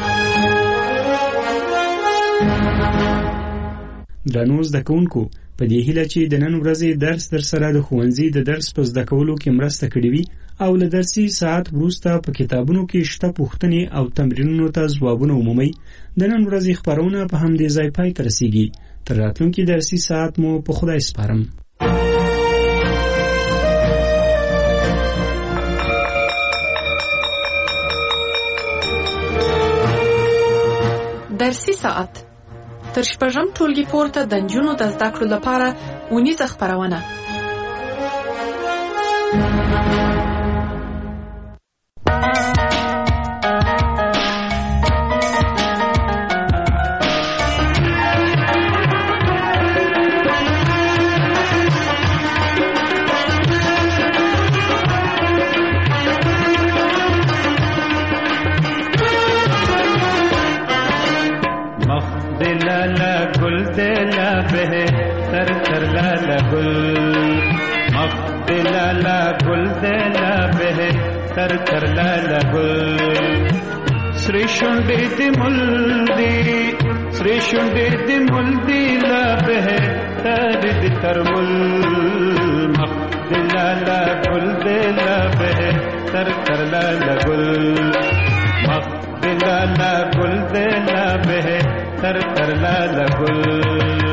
درنو زده کوونکو، په دې هیله چې د نن ورځې درس در سره د ښوونځي د درس په زده کولو کې مرسته کړې وي او له درسي ساعت وروسته په کتابونو کې شته پوښتنې او تمرینونو ته ځوابونه ومومئ. د نن ورځې خپرونه په همدې ځای پای ته رسیږي. تر راتلونکي درسي ساعت مو په خدای سپارم. درسي ساعت تر شپږم ټولګي پورته د نجونو د زده کړو لپاره اونیزه خپرونه. ला गुल दे ला बहे तर तर ला ला गुल श्री शुंडी दी मुल्दी श्री शुंडी दी मुल्दी ला बहे तर दी तरमुल मख दिला ला गुल दे ला बहे तर तर ला ला गुल मख दिला ला गुल दे ला बहे तर तर ला ला गुल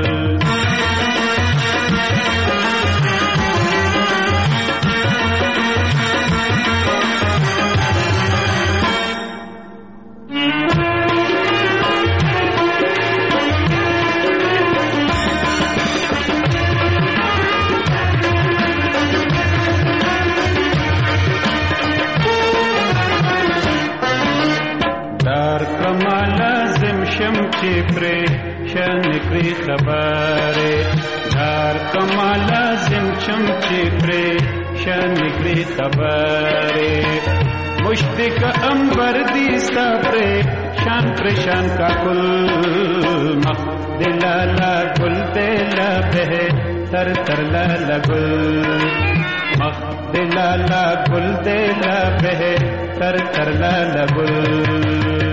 प्रे शनिक्री खबरे धार कमाला जिमचम चिप्रे शनिक्री खबरे मुश्तिक अंबर दी सप्रे शान प्रशान का कुल मख दिला ला गुल दिला बहे तर तर ला ला गुल मख दिला ला गुल दिला बहे तर तर ला ला गुल